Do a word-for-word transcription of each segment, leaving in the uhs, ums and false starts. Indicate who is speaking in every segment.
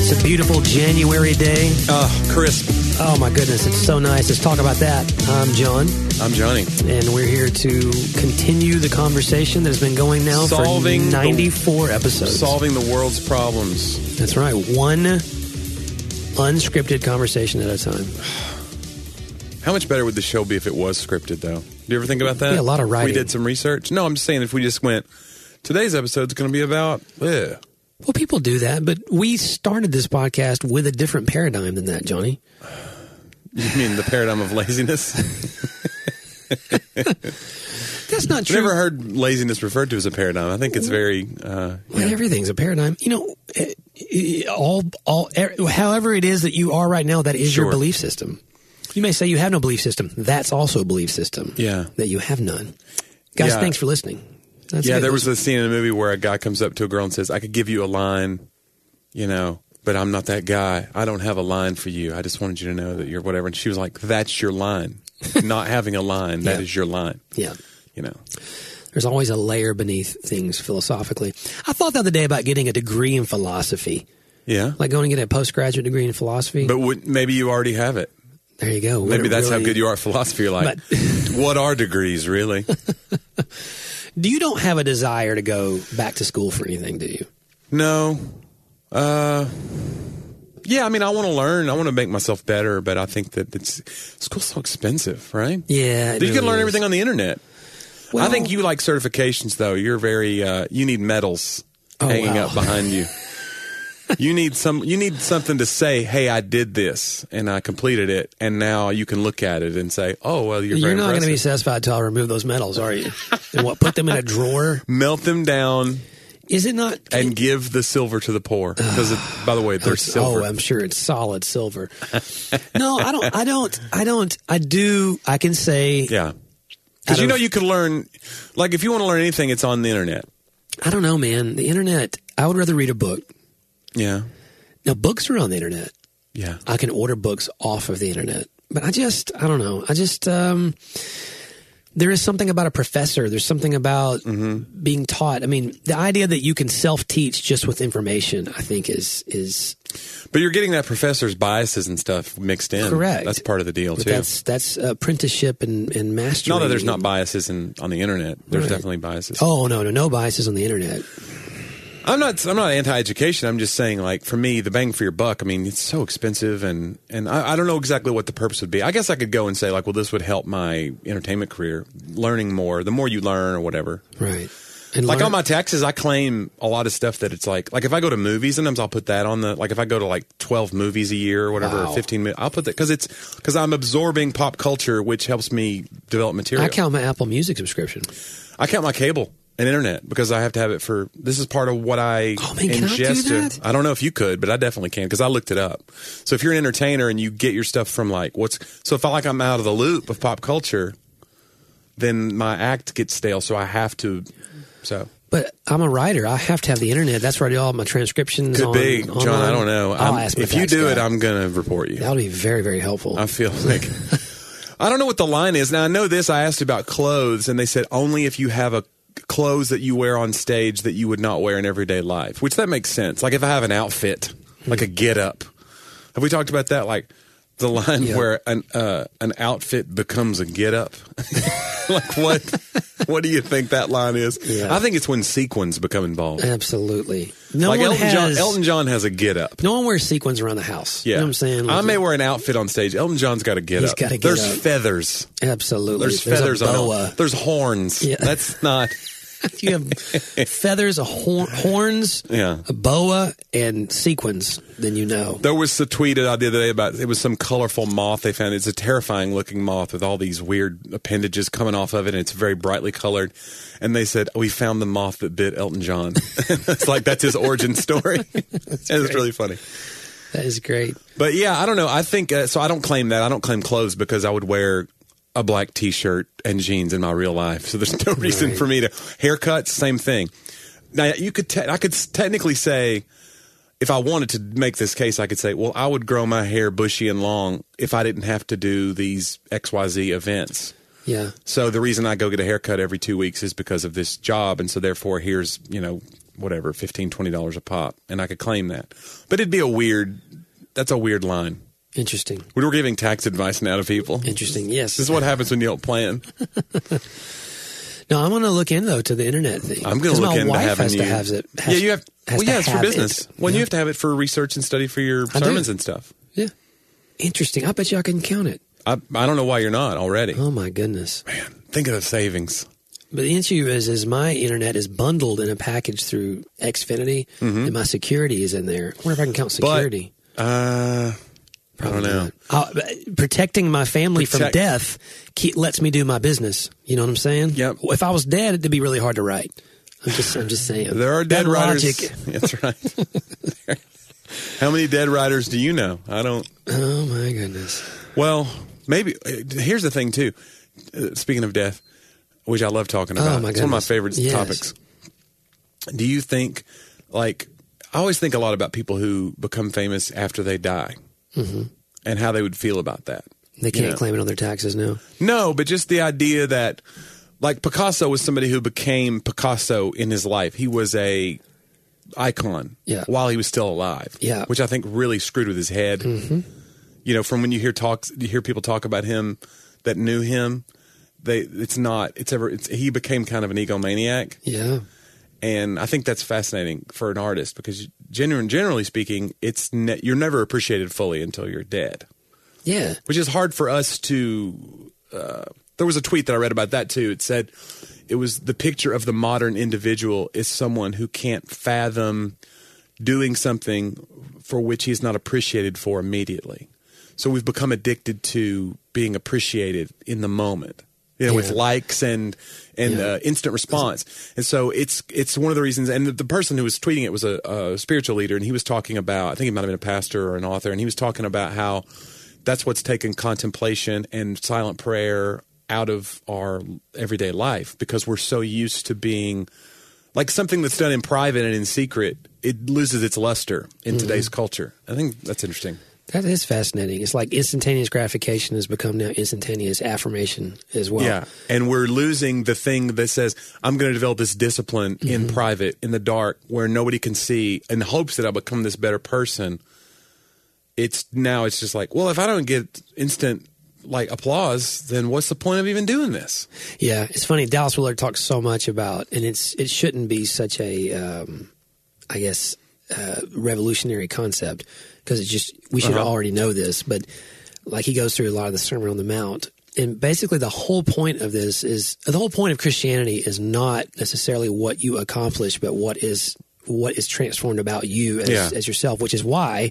Speaker 1: It's a beautiful January day.
Speaker 2: Oh, crisp.
Speaker 1: Oh, my goodness. It's so nice. Let's talk about that. I'm John.
Speaker 2: I'm Johnny.
Speaker 1: And we're here to continue the conversation that has been going now
Speaker 2: solving
Speaker 1: for ninety-four
Speaker 2: the,
Speaker 1: episodes.
Speaker 2: Solving the world's problems.
Speaker 1: That's right. One unscripted conversation at a time.
Speaker 2: How much better would the show be if it was scripted, though? Do you ever think about that?
Speaker 1: Yeah, a lot of writing.
Speaker 2: We did some research. No, I'm just saying if we just went, today's episode's going to be about, eh.
Speaker 1: Well, people do that, but we started this podcast with a different paradigm than that, Johnny.
Speaker 2: You mean the paradigm of laziness?
Speaker 1: That's not true.
Speaker 2: I've never heard laziness referred to as a paradigm. I think it's very... Uh,
Speaker 1: well,
Speaker 2: yeah.
Speaker 1: Everything's a paradigm. You know, all, all, however it is that you are right now, that is
Speaker 2: Sure.
Speaker 1: your belief system. You may say you have no belief system. That's also a belief system.
Speaker 2: Yeah.
Speaker 1: That you have none. Guys,
Speaker 2: Yeah.
Speaker 1: thanks for listening. That's
Speaker 2: yeah,
Speaker 1: good.
Speaker 2: there was a scene in a movie where a guy comes up to a girl and says, I could give you a line, you know, but I'm not that guy. I don't have a line for you. I just wanted you to know that you're whatever. And she was like, that's your line. Not having a line, that
Speaker 1: Yeah.
Speaker 2: is your line.
Speaker 1: Yeah.
Speaker 2: You know.
Speaker 1: There's always a layer beneath things philosophically. I thought the other day about getting a degree in philosophy.
Speaker 2: Yeah.
Speaker 1: Like going to get a postgraduate degree in philosophy.
Speaker 2: But would, maybe you already have it.
Speaker 1: There you go.
Speaker 2: Maybe
Speaker 1: What
Speaker 2: that's
Speaker 1: really,
Speaker 2: how good you are at philosophy. You're like,
Speaker 1: But-
Speaker 2: what are degrees, really?
Speaker 1: You don't have a desire to go back to school for anything, do you?
Speaker 2: No. Uh, yeah, I mean, I want to learn. I want to make myself better, but I think that it's school's so expensive, right?
Speaker 1: Yeah. it
Speaker 2: You can
Speaker 1: really
Speaker 2: learn
Speaker 1: is.
Speaker 2: everything on the internet.
Speaker 1: Well,
Speaker 2: I think you like certifications, though. You're very, uh, you need medals
Speaker 1: Oh,
Speaker 2: hanging
Speaker 1: wow.
Speaker 2: up behind you. You need some. You need something to say. Hey, I did this and I completed it, and now you can look at it and say, "Oh, well, you're,
Speaker 1: You're
Speaker 2: very
Speaker 1: not going to be
Speaker 2: impressive."
Speaker 1: satisfied until I remove those medals, are you? And what? Put them in a drawer?
Speaker 2: Melt them down
Speaker 1: Is it not?
Speaker 2: and give the silver to the poor. Because, by the way, they're silver.
Speaker 1: Oh, I'm sure it's solid silver. No, I don't. I don't. I don't. I do. I can say.
Speaker 2: Yeah, because you
Speaker 1: Out
Speaker 2: know
Speaker 1: of-
Speaker 2: you can learn. Like if you want to learn anything, it's on the internet.
Speaker 1: I don't know, man. The internet. I would rather read a book.
Speaker 2: Yeah,
Speaker 1: Now, books are on the internet.
Speaker 2: yeah.
Speaker 1: I can order books off of the internet. But I just, I don't know. I just, um, there is something about a professor. There's something about
Speaker 2: Mm-hmm.
Speaker 1: being taught. I mean, the idea that you can self-teach just with information, I think is, is
Speaker 2: But you're getting that professor's biases and stuff mixed in.
Speaker 1: correct.
Speaker 2: That's part of the deal
Speaker 1: But
Speaker 2: too.
Speaker 1: That's, that's apprenticeship and, and mastery.
Speaker 2: Not that there's not biases in, on the internet. There's
Speaker 1: Right.
Speaker 2: definitely biases.
Speaker 1: Oh, no, no, no biases on the internet.
Speaker 2: I'm not. I'm not anti-education. I'm just saying, like for me, the bang for your buck. I mean, it's so expensive, and and I, I don't know exactly what the purpose would be. I guess I could go and say, like, well, this would help my entertainment career, learning more. The more you learn, or whatever.
Speaker 1: Right. And
Speaker 2: Like
Speaker 1: learn-
Speaker 2: on my taxes, I claim a lot of stuff that it's like, like if I go to movies, sometimes I'll put that on the, like if I go to like twelve movies a year or whatever,
Speaker 1: Wow.
Speaker 2: or fifteen, mi- I'll put that because it's, because I'm absorbing pop culture, which helps me develop material.
Speaker 1: I count my Apple Music subscription.
Speaker 2: I count my cable and internet because I have to have it for, this is part of what I
Speaker 1: Oh, man, can I do
Speaker 2: ingest. to-
Speaker 1: that?
Speaker 2: I don't know if you could, but I definitely can because I looked it up. So if you're an entertainer and you get your stuff from like, what's, so if I like I'm out of the loop of pop culture, then my act gets stale. So I have to, so.
Speaker 1: But I'm a writer. I have to have the internet. That's where I do all my transcriptions.
Speaker 2: Could
Speaker 1: on,
Speaker 2: be, John.
Speaker 1: online.
Speaker 2: I don't know.
Speaker 1: I'll
Speaker 2: I'm-
Speaker 1: ask my
Speaker 2: if you
Speaker 1: tax
Speaker 2: do
Speaker 1: guy.
Speaker 2: it, I'm going to report you.
Speaker 1: That would be very, very helpful.
Speaker 2: I feel like I don't know what the line is. Now I know this. I asked about clothes, and they said only if you have a clothes that you wear on stage that you would not wear in everyday life. Which that makes sense. Like if I have an outfit, like a get up. Have we talked about that? Like the line
Speaker 1: Yeah.
Speaker 2: where an uh, an outfit becomes a get up. Like what? What do you think that line is?
Speaker 1: Yeah.
Speaker 2: I think it's when sequins become involved.
Speaker 1: Absolutely. No
Speaker 2: like
Speaker 1: one
Speaker 2: Elton
Speaker 1: has.
Speaker 2: John. Elton John has a get up.
Speaker 1: No one wears sequins around the house.
Speaker 2: Yeah,
Speaker 1: You know what I'm saying? Like,
Speaker 2: I may wear an outfit on stage. Elton John's got to get
Speaker 1: He's
Speaker 2: up.
Speaker 1: gotta get
Speaker 2: There's
Speaker 1: up.
Speaker 2: feathers.
Speaker 1: Absolutely.
Speaker 2: There's, feathers
Speaker 1: a
Speaker 2: on
Speaker 1: boa.
Speaker 2: it. There's horns.
Speaker 1: Yeah.
Speaker 2: That's not.
Speaker 1: If you have feathers, a hor- horns,
Speaker 2: Yeah.
Speaker 1: a boa, and sequins, then you know.
Speaker 2: There was a tweet I did the other day about it was some colorful moth they found. It's a terrifying looking moth with all these weird appendages coming off of it, and it's very brightly colored. And they said, we found the moth that bit Elton John. It's like that's his origin story. It's really funny.
Speaker 1: That is great.
Speaker 2: But yeah, I don't know. I think uh, so. I don't claim that. I don't claim clothes because I would wear a black T-shirt and jeans in my real life. So there's no reason
Speaker 1: Right.
Speaker 2: for me to haircuts. Same thing. Now you could. Te- I could technically say, if I wanted to make this case, I could say, well, I would grow my hair bushy and long if I didn't have to do these X Y Z events.
Speaker 1: Yeah.
Speaker 2: So the reason I go get a haircut every two weeks is because of this job, and so therefore here's you know whatever, fifteen, twenty dollars a pop, and I could claim that. But it'd be a weird, that's a weird line.
Speaker 1: Interesting.
Speaker 2: We were giving tax advice now to people.
Speaker 1: Interesting, yes.
Speaker 2: This is what happens when you don't plan.
Speaker 1: No, I'm going to look in, though, to the internet thing.
Speaker 2: I'm going to look into having
Speaker 1: has
Speaker 2: you.
Speaker 1: To have it, has,
Speaker 2: yeah, you have. Well, yeah, it's for business.
Speaker 1: It.
Speaker 2: Well,
Speaker 1: yeah.
Speaker 2: you have to have it for research and study for your
Speaker 1: I
Speaker 2: sermons
Speaker 1: do.
Speaker 2: and stuff.
Speaker 1: Yeah. Interesting. I bet you I can count it.
Speaker 2: I, I don't know why you're not already.
Speaker 1: Oh, my goodness.
Speaker 2: Man, think of the savings.
Speaker 1: But the issue is, is my internet is bundled in a package through Xfinity, mm-hmm. and my security is in there. I wonder if I can count security.
Speaker 2: But, uh, Probably I don't know.
Speaker 1: Uh, protecting my family Protect- from death keep, lets me do my business. You know what I'm saying?
Speaker 2: Yep.
Speaker 1: If I was dead, it'd be really hard to write. I'm just, I'm just saying.
Speaker 2: There are dead
Speaker 1: that
Speaker 2: writers.
Speaker 1: Logic.
Speaker 2: That's right. How many dead writers do you know? I don't.
Speaker 1: Oh my goodness.
Speaker 2: Well, maybe. Here's the thing too. Uh, speaking of death, which I love talking about.
Speaker 1: Oh my
Speaker 2: it's one of my
Speaker 1: goodness.
Speaker 2: favorite
Speaker 1: yes.
Speaker 2: topics. Do you think, like, I always think a lot about people who become famous after they die, mm-hmm. and how they would feel about that.
Speaker 1: They can't
Speaker 2: you know?
Speaker 1: claim it on their taxes now.
Speaker 2: No, but just the idea that, like, Picasso was somebody who became Picasso in his life. He was a icon
Speaker 1: yeah.
Speaker 2: while he was still alive,
Speaker 1: yeah.
Speaker 2: which I think really screwed with his head.
Speaker 1: Mm-hmm.
Speaker 2: You know, from when you hear talks, you hear people talk about him that knew him. They, it's not, it's ever, it's, he became kind of an egomaniac.
Speaker 1: Yeah.
Speaker 2: And I think that's fascinating for an artist because, genuine, generally speaking, it's ne- you're never appreciated fully until you're dead.
Speaker 1: Yeah.
Speaker 2: Which is hard for us to. Uh, there was a tweet that I read about that too. It said it was the picture of the modern individual is someone who can't fathom doing something for which he's not appreciated for immediately. So we've become addicted to being appreciated in the moment. You know, yeah. with likes and and yeah. uh, instant response, and so it's it's one of the reasons. And the, the person who was tweeting it was a, a spiritual leader, and he was talking about. I think he might have been a pastor or an author, and he was talking about how that's what's taken contemplation and silent prayer out of our everyday life because we're so used to being like something that's done in private and in secret. It loses its luster in mm-hmm. today's culture. I think that's interesting.
Speaker 1: That is fascinating. It's like instantaneous gratification has become now instantaneous affirmation as well.
Speaker 2: Yeah, and we're losing the thing that says, I'm going to develop this discipline mm-hmm. in private, in the dark, where nobody can see, in hopes that I'll become this better person. It's now it's just like, well, if I don't get instant like applause, then what's the point of even doing this?
Speaker 1: Yeah, it's funny. Dallas Willard talks so much about, and it's it shouldn't be such a, um, I guess, uh, revolutionary concept. Because it's just, we should uh-huh. already know this, but like he goes through a lot of the Sermon on the Mount. And basically the whole point of this is, the whole point of Christianity is not necessarily what you accomplish, but what is what is transformed about you as,
Speaker 2: yeah.
Speaker 1: as yourself, which is why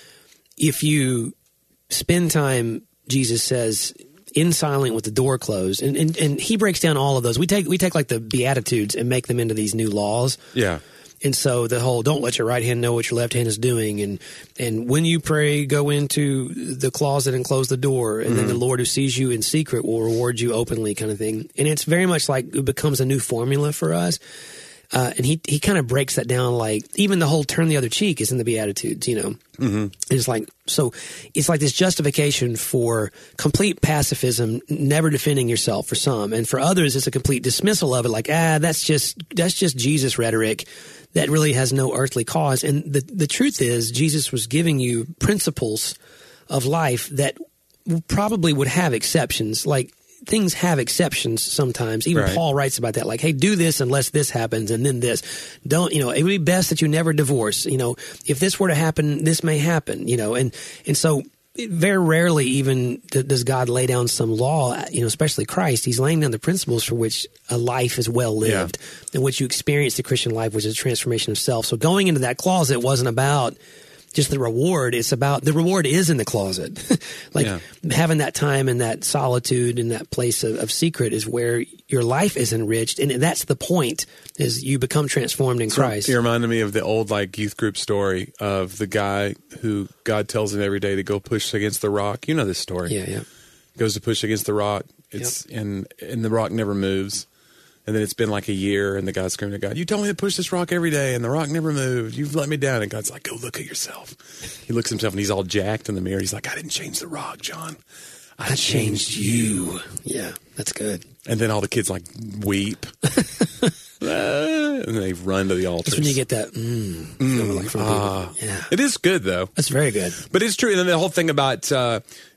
Speaker 1: if you spend time, Jesus says, in silent with the door closed, and, and, and he breaks down all of those. We take we take like the Beatitudes and make them into these new laws.
Speaker 2: Yeah.
Speaker 1: And so the whole don't let your right hand know what your left hand is doing. And and when you pray, go into the closet and close the door. And mm-hmm. then the Lord who sees you in secret will reward you openly kind of thing. And it's very much like it becomes a new formula for us. Uh, and he he kind of breaks that down like even the whole turn the other cheek is in the Beatitudes, you know. Mm-hmm. It's like so it's like this justification for complete pacifism, never defending yourself for some. And for others, it's a complete dismissal of it like, ah, that's just that's just Jesus rhetoric. That really has no earthly cause. And the the truth is, Jesus was giving you principles of life that probably would have exceptions. Like, things have exceptions sometimes. Even
Speaker 2: right.
Speaker 1: Paul writes about that. Like, hey, do this unless this happens, and then this. Don't, you know, it would be best that you never divorce. You know, if this were to happen, this may happen, you know. And, and so very rarely even does God lay down some law, you know, especially Christ. He's laying down the principles for which a life is well lived, yeah. in which you experience the Christian life, which is a transformation of self. So going into that closet wasn't about just the reward. It's about the reward is in the closet. like yeah. having that time and that solitude and that place of, of secret is where your life is enriched. And that's the point, is you become transformed in Christ.
Speaker 2: It reminded me of the old like youth group story of the guy who God tells him every day to go push against the rock. You know this story.
Speaker 1: Yeah, yeah.
Speaker 2: Goes to push against the rock. It's yep. and and the rock never moves. And then it's been like a year, and the guy's screaming at God, you told me to push this rock every day, and the rock never moved. You've let me down. And God's like, go look at yourself. He looks at himself, and he's all jacked in the mirror. He's like, I didn't change the rock, John. I, I changed you.
Speaker 1: Yeah, that's good.
Speaker 2: And then all the kids like weep. uh, and they run to the altar.
Speaker 1: That's when you get that, mm, mm like from
Speaker 2: uh,
Speaker 1: people. Yeah.
Speaker 2: It is good, though.
Speaker 1: That's very good.
Speaker 2: But it's true. And then the whole thing about uh,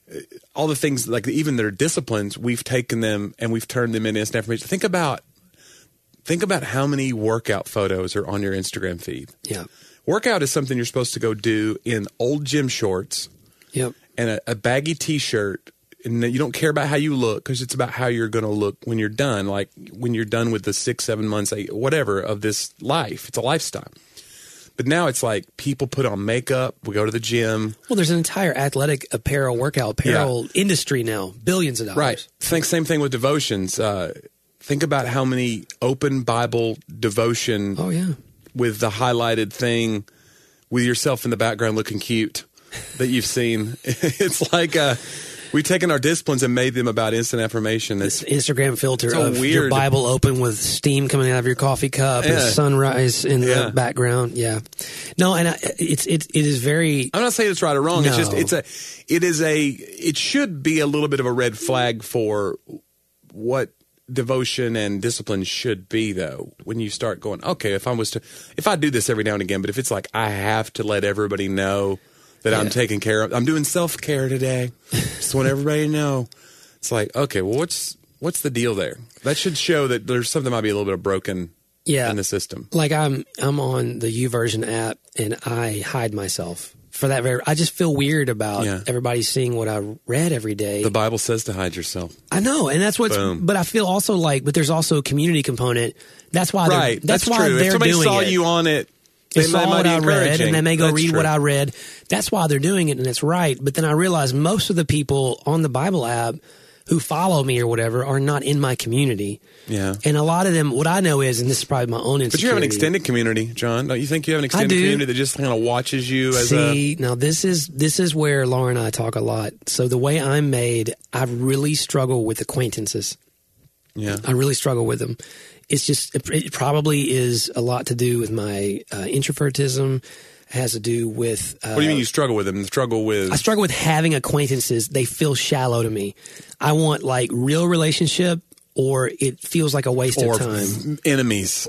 Speaker 2: all the things, like even their disciplines, we've taken them and we've turned them into instant information. Think about, think about how many workout photos are on your Instagram feed.
Speaker 1: Yeah.
Speaker 2: Workout is something you're supposed to go do in old gym shorts.
Speaker 1: Yep.
Speaker 2: And a, a baggy T-shirt, and you don't care about how you look because it's about how you're going to look when you're done, like when you're done with the six, seven months, eight, whatever of this life. It's a lifestyle. But now it's like people put on makeup, we go to the gym.
Speaker 1: Well, there's an entire athletic apparel, workout apparel yeah. industry now, billions of dollars.
Speaker 2: Right. Think same thing with devotions. Uh, think about how many open Bible devotion
Speaker 1: oh, yeah.
Speaker 2: with the highlighted thing with yourself in the background looking cute that you've seen. It's like uh, we've taken our disciplines and made them about instant affirmation.
Speaker 1: This Instagram filter
Speaker 2: so
Speaker 1: of
Speaker 2: weird.
Speaker 1: Your Bible open with steam coming out of your coffee cup yeah. and sunrise in
Speaker 2: yeah.
Speaker 1: the background. Yeah, no, and I, it's it it is very.
Speaker 2: I'm not saying it's right or wrong.
Speaker 1: No.
Speaker 2: It's just it's a it is a it should be a little bit of a red flag for what devotion and discipline should be, though. When you start going, okay, if I was to if I do this every now and again, but if it's like I have to let everybody know that yeah. I'm taking care of, I'm doing self-care today. Just want everybody to know. It's like, okay, well, what's what's the deal there? That should show that there's something might be a little bit of broken
Speaker 1: yeah.
Speaker 2: in the system.
Speaker 1: Like I'm I'm on the YouVersion app and I hide myself for that very. I just feel weird about
Speaker 2: yeah.
Speaker 1: everybody seeing what I read every day.
Speaker 2: The Bible says to hide yourself.
Speaker 1: I know, and that's what's.
Speaker 2: Boom.
Speaker 1: But I feel also like, but there's also a community component. That's why.
Speaker 2: Right.
Speaker 1: That's,
Speaker 2: that's
Speaker 1: why
Speaker 2: true.
Speaker 1: they're
Speaker 2: if somebody
Speaker 1: doing
Speaker 2: saw
Speaker 1: it.
Speaker 2: you on it.
Speaker 1: They
Speaker 2: They
Speaker 1: saw
Speaker 2: might
Speaker 1: what
Speaker 2: be
Speaker 1: I read,
Speaker 2: encouraging.
Speaker 1: and then they go
Speaker 2: That's
Speaker 1: read
Speaker 2: true.
Speaker 1: what I read. That's why they're doing it, and it's right. But then I realize most of the people on the Bible app who follow me or whatever are not in my community.
Speaker 2: Yeah.
Speaker 1: And a lot of them, what I know is, and this is probably my own insecurity.
Speaker 2: But you have an extended community, John. Don't you think you have an extended
Speaker 1: I do.
Speaker 2: community that just kind of watches you as
Speaker 1: See,
Speaker 2: a...
Speaker 1: now this is this is where Laura and I talk a lot. So the way I'm made, I really struggle with acquaintances.
Speaker 2: Yeah.
Speaker 1: I really struggle with them. It's just, it probably is a lot to do with my uh, introvertism. It has to do with... Uh,
Speaker 2: What do you mean you struggle with them? Struggle with...
Speaker 1: I struggle with having acquaintances. They feel shallow to me. I want like real relationship, or it feels like a waste
Speaker 2: or
Speaker 1: of time.
Speaker 2: Enemies.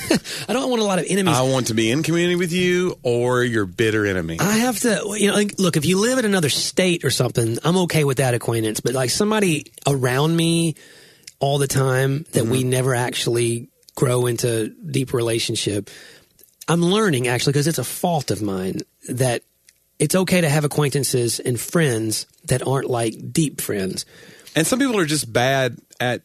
Speaker 1: I don't want a lot of enemies.
Speaker 2: I want to be in community with you or your bitter enemy.
Speaker 1: I have to, you know, like, look, if you live in another state or something, I'm okay with that acquaintance. But like somebody around me all the time that mm-hmm. we never actually grow into deep relationship, I'm learning actually, because it's a fault of mine, that it's okay to have acquaintances and friends that aren't like deep friends.
Speaker 2: And some people are just bad at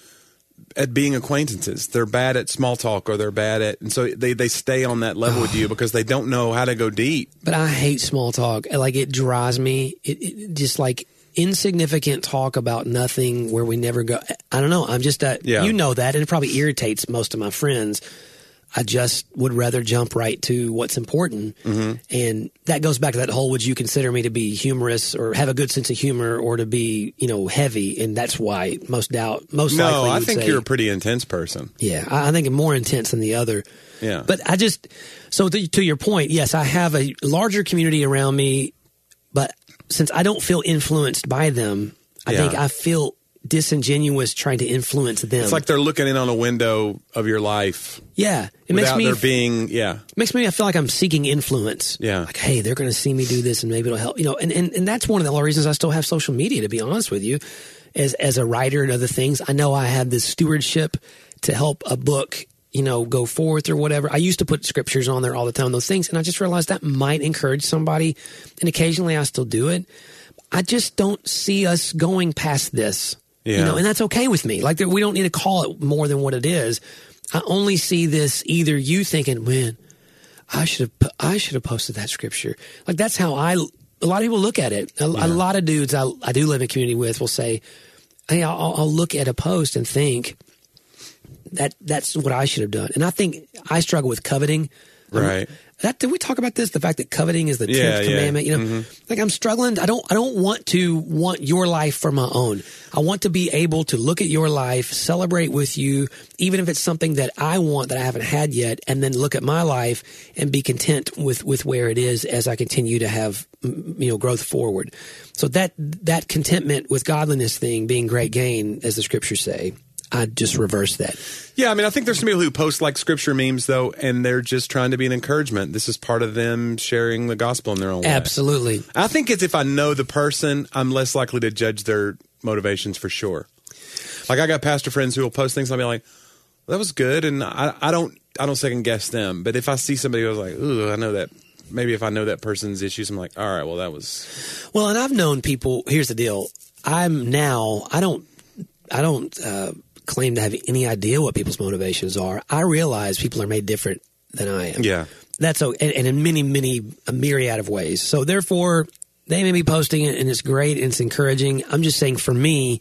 Speaker 2: at being acquaintances. They're bad at small talk, or they're bad at, and so they, they stay on that level with you because they don't know how to go deep.
Speaker 1: But I hate small talk. Like it drives me. It, it just like insignificant talk about nothing where we never go. I don't know. I'm just that,
Speaker 2: yeah.
Speaker 1: you know that, and it probably irritates most of my friends. I just would rather jump right to what's important. Mm-hmm. And that goes back to that whole, would you consider me to be humorous or have a good sense of humor, or to be, you know, heavy? And that's why most doubt, most
Speaker 2: no,
Speaker 1: likely.
Speaker 2: No, I
Speaker 1: would
Speaker 2: think
Speaker 1: say,
Speaker 2: you're a pretty intense person.
Speaker 1: Yeah. I, I think I'm more intense than the other.
Speaker 2: Yeah.
Speaker 1: But I just, so to, to your point, yes, I have a larger community around me, but since I don't feel influenced by them, I
Speaker 2: yeah.
Speaker 1: think I feel disingenuous trying to influence them.
Speaker 2: It's like they're looking in on a window of your life.
Speaker 1: Yeah. It
Speaker 2: without
Speaker 1: makes me
Speaker 2: there being, yeah.
Speaker 1: makes me I feel like I'm seeking influence.
Speaker 2: Yeah.
Speaker 1: Like, hey, they're going to see me do this and maybe it'll help. You know, and, and, and that's one of the reasons I still have social media, to be honest with you. As as a writer and other things, I know I have this stewardship to help a book, you know, go forth or whatever. I used to put scriptures on there all the time, those things, and I just realized that might encourage somebody, and occasionally I still do it. I just don't see us going past this.
Speaker 2: Yeah.
Speaker 1: You know, and that's okay with me. Like, we don't need to call it more than what it is. I only see this either you thinking, man, I should have, I should have posted that scripture. Like, that's how I, a lot of people look at it. A, yeah. a lot of dudes I, I do live in community with will say, hey, I'll, I'll look at a post and think that that's what I should have done. And I think I struggle with coveting.
Speaker 2: Right.
Speaker 1: Um, That, did we talk about this? The fact that coveting is the tenth
Speaker 2: yeah,
Speaker 1: commandment.
Speaker 2: Yeah.
Speaker 1: You know, mm-hmm. like I'm struggling. I don't. I don't want to want your life for my own. I want to be able to look at your life, celebrate with you, even if it's something that I want that I haven't had yet, and then look at my life and be content with with where it is as I continue to have, you know, growth forward. So that that contentment with godliness thing being great gain, as the scriptures say. I just reverse that.
Speaker 2: Yeah, I mean, I think there's some people who post like scripture memes, though, and they're just trying to be an encouragement. This is part of them sharing the gospel in their own way.
Speaker 1: Absolutely.
Speaker 2: I think it's if I know the person, I'm less likely to judge their motivations for sure. Like I got pastor friends who will post things, and I'll be like, well, that was good, and I, I don't I don't second guess them. But if I see somebody who's like, ooh, I know that, maybe if I know that person's issues, I'm like, all right, well, that was...
Speaker 1: Well, and I've known people, here's the deal. I'm now, I don't, I don't... Uh, claim to have any idea what people's motivations are. I realize people are made different than I am.
Speaker 2: Yeah.
Speaker 1: That's okay, and, and in many, many, a myriad of ways. So therefore, they may be posting it, and it's great, and it's encouraging. I'm just saying, for me,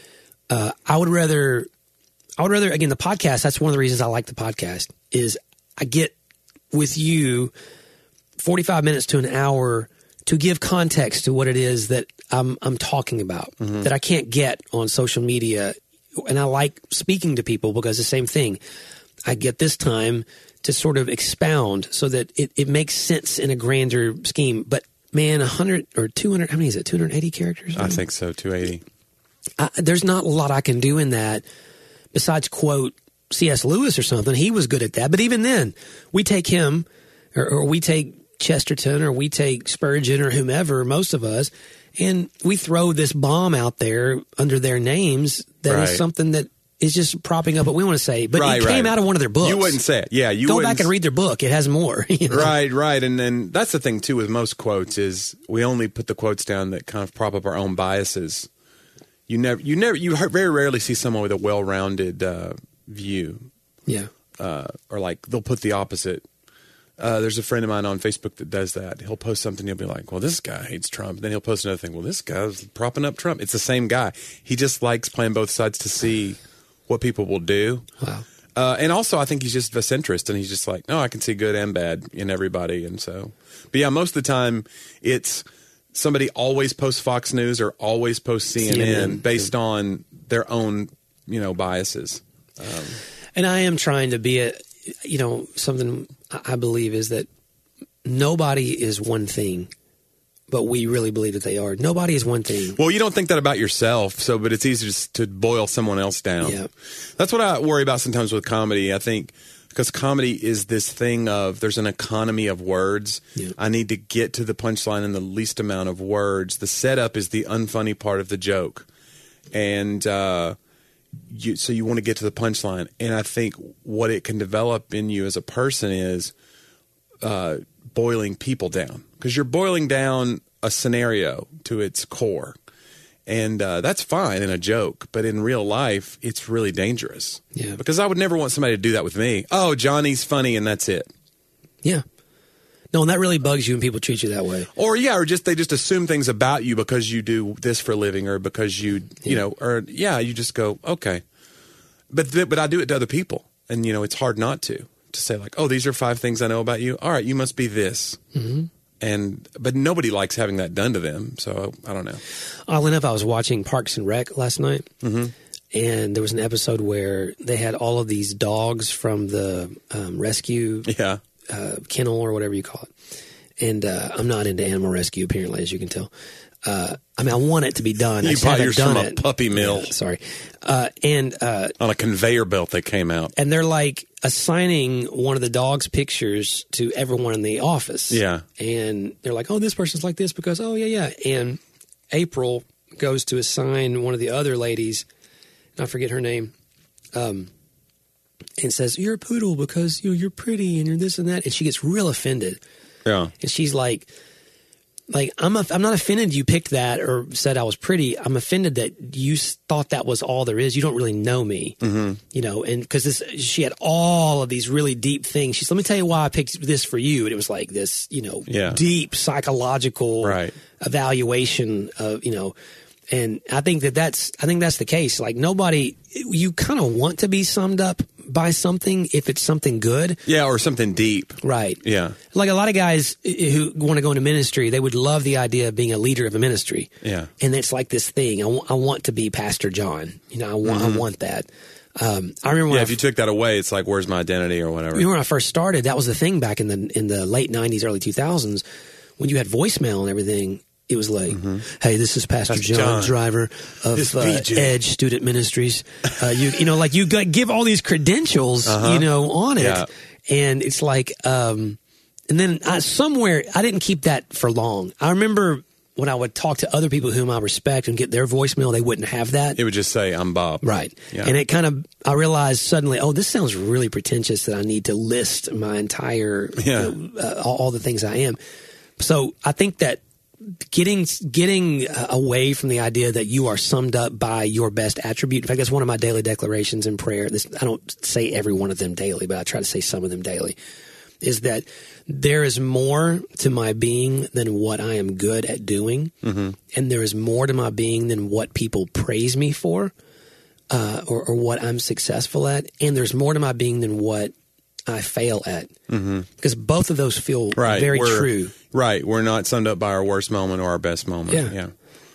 Speaker 1: uh, I would rather, I would rather, again, the podcast, that's one of the reasons I like the podcast, is I get with you forty-five minutes to an hour to give context to what it is that I'm, I'm talking about, mm-hmm. that I can't get on social media. And I like speaking to people because the same thing. I get this time to sort of expound so that it, it makes sense in a grander scheme. But man, one hundred or two hundred, how many is it? two hundred eighty characters?
Speaker 2: I think so, two eighty.
Speaker 1: I, there's not a lot I can do in that besides quote C S Lewis or something. He was good at that. But even then, we take him or, or we take Chesterton or we take Spurgeon or whomever, most of us, and we throw this bomb out there under their names that
Speaker 2: right.
Speaker 1: is something that is just propping up what we want to say. But
Speaker 2: right,
Speaker 1: it came
Speaker 2: right.
Speaker 1: out of one of their books.
Speaker 2: You wouldn't say it. Yeah, you
Speaker 1: Go
Speaker 2: wouldn't...
Speaker 1: back and read their book. It has more. You know?
Speaker 2: Right, right. And then that's the thing, too, with most quotes is we only put the quotes down that kind of prop up our own biases. You never, you never, you very rarely see someone with a well-rounded uh, view.
Speaker 1: Yeah.
Speaker 2: Uh, or like they'll put the opposite. Uh, there's a friend of mine on Facebook that does that. He'll post something. He'll be like, well, this guy hates Trump. Then he'll post another thing. Well, this guy's propping up Trump. It's the same guy. He just likes playing both sides to see what people will do.
Speaker 1: Wow.
Speaker 2: Uh, and also, I think he's just a centrist, and he's just like, no, I can see good and bad in everybody. And so, but yeah, most of the time, it's somebody always posts Fox News or always posts C N N, C N N based yeah. on their own, you know, biases. Um,
Speaker 1: and I am trying to be a, you know, something I believe is that nobody is one thing, but we really believe that they are. Nobody is one thing.
Speaker 2: Well, you don't think that about yourself, so but it's easy to, to boil someone else down.
Speaker 1: Yeah.
Speaker 2: That's what I worry about sometimes with comedy. I think because comedy is this thing of there's an economy of words.
Speaker 1: Yeah.
Speaker 2: I need to get to the punchline in the least amount of words. The setup is the unfunny part of the joke. And uh, you, so you want to get to the punchline. And I think what it can develop in you as a person is uh, boiling people down. Because you're boiling down a scenario to its core. And uh, that's fine in a joke, but in real life, it's really dangerous.
Speaker 1: Yeah.
Speaker 2: Because I would never want somebody to do that with me. Oh, Johnny's funny, and that's it.
Speaker 1: Yeah. No, and that really bugs you when people treat you that way.
Speaker 2: Or, yeah, or just they just assume things about you because you do this for a living or because you, you
Speaker 1: Yeah.
Speaker 2: know, or, yeah, you just go, okay. But th- but I do it to other people. And, you know, it's hard not to. To say, like, oh, these are five things I know about you. All right, you must be this.
Speaker 1: Mm-hmm.
Speaker 2: And but nobody likes having that done to them, so I don't know.
Speaker 1: Oddly enough, I was watching Parks and Rec last night,
Speaker 2: Mm-hmm.
Speaker 1: and there was an episode where they had all of these dogs from the um, rescue
Speaker 2: Yeah.
Speaker 1: uh, kennel or whatever you call it. And uh, I'm not into animal rescue, apparently, as you can tell. Uh, I mean, I want it to be done. I
Speaker 2: You
Speaker 1: just
Speaker 2: bought
Speaker 1: haven't
Speaker 2: yours
Speaker 1: done
Speaker 2: from a
Speaker 1: it.
Speaker 2: puppy mill.
Speaker 1: Yeah, sorry. Uh, and uh,
Speaker 2: On a conveyor belt they came out.
Speaker 1: and they're like assigning one of the dog's pictures to everyone in the office.
Speaker 2: Yeah.
Speaker 1: And they're like, oh, this person's like this because, oh, yeah, yeah. And April goes to assign one of the other ladies, and I forget her name, um, and says, you're a poodle because you know, you're pretty and you're this and that. And she gets real offended.
Speaker 2: Yeah.
Speaker 1: And she's like, like I'm a, I'm not offended you picked that or said I was pretty. I'm offended that you s- thought that was all there is. You don't really know me,
Speaker 2: Mm-hmm.
Speaker 1: you know. And because this, she had all of these really deep things. She's, let me tell you why I picked this for you. And it was like this, you know,
Speaker 2: Yeah.
Speaker 1: deep psychological
Speaker 2: Right.
Speaker 1: evaluation of, you know. And I think that that's, I think that's the case. Like nobody, you kind of want to be summed up by something if it's something good.
Speaker 2: Yeah, or something deep.
Speaker 1: Right.
Speaker 2: Yeah.
Speaker 1: Like a lot of guys who want to go into ministry, they would love the idea of being a leader of a ministry.
Speaker 2: Yeah.
Speaker 1: And it's like this thing. I, w- I want to be Pastor John. You know, I want, I want that. Um, I remember when
Speaker 2: Yeah,
Speaker 1: I
Speaker 2: if you took that away, it's like, where's my identity or whatever.
Speaker 1: remember when I first started, that was the thing back in the in the late nineties, early two thousands, when you had voicemail and everything. it was late. Mm-hmm. Hey, this is Pastor John, John, driver of uh, Edge Student Ministries. Uh, you, you know, like you got, give all these credentials, uh-huh. you know, on it, yeah. and it's like, um, and then I, somewhere I didn't keep that for long. I remember when I would talk to other people whom I respect and get their voicemail, they wouldn't have that.
Speaker 2: It would just say, "I'm Bob."
Speaker 1: Right,
Speaker 2: yeah.
Speaker 1: and it kind of, I realized suddenly, oh, this sounds really pretentious that I need to list my entire, yeah. you know, uh, all, all the things I am. So I think that. Getting getting away from the idea that you are summed up by your best attribute. In fact, that's one of my daily declarations in prayer. This, I don't say every one of them daily, but I try to say some of them daily, is that there is more to my being than what I am good at doing. Mm-hmm. And there is more to my being than what people praise me for uh, or, or what I'm successful at. And there's more to my being than what I fail at. Mm-hmm. Because both of those feel
Speaker 2: right.
Speaker 1: very
Speaker 2: we're,
Speaker 1: true.
Speaker 2: Right. We're not summed up by our worst moment or our best moment.
Speaker 1: Yeah.
Speaker 2: yeah.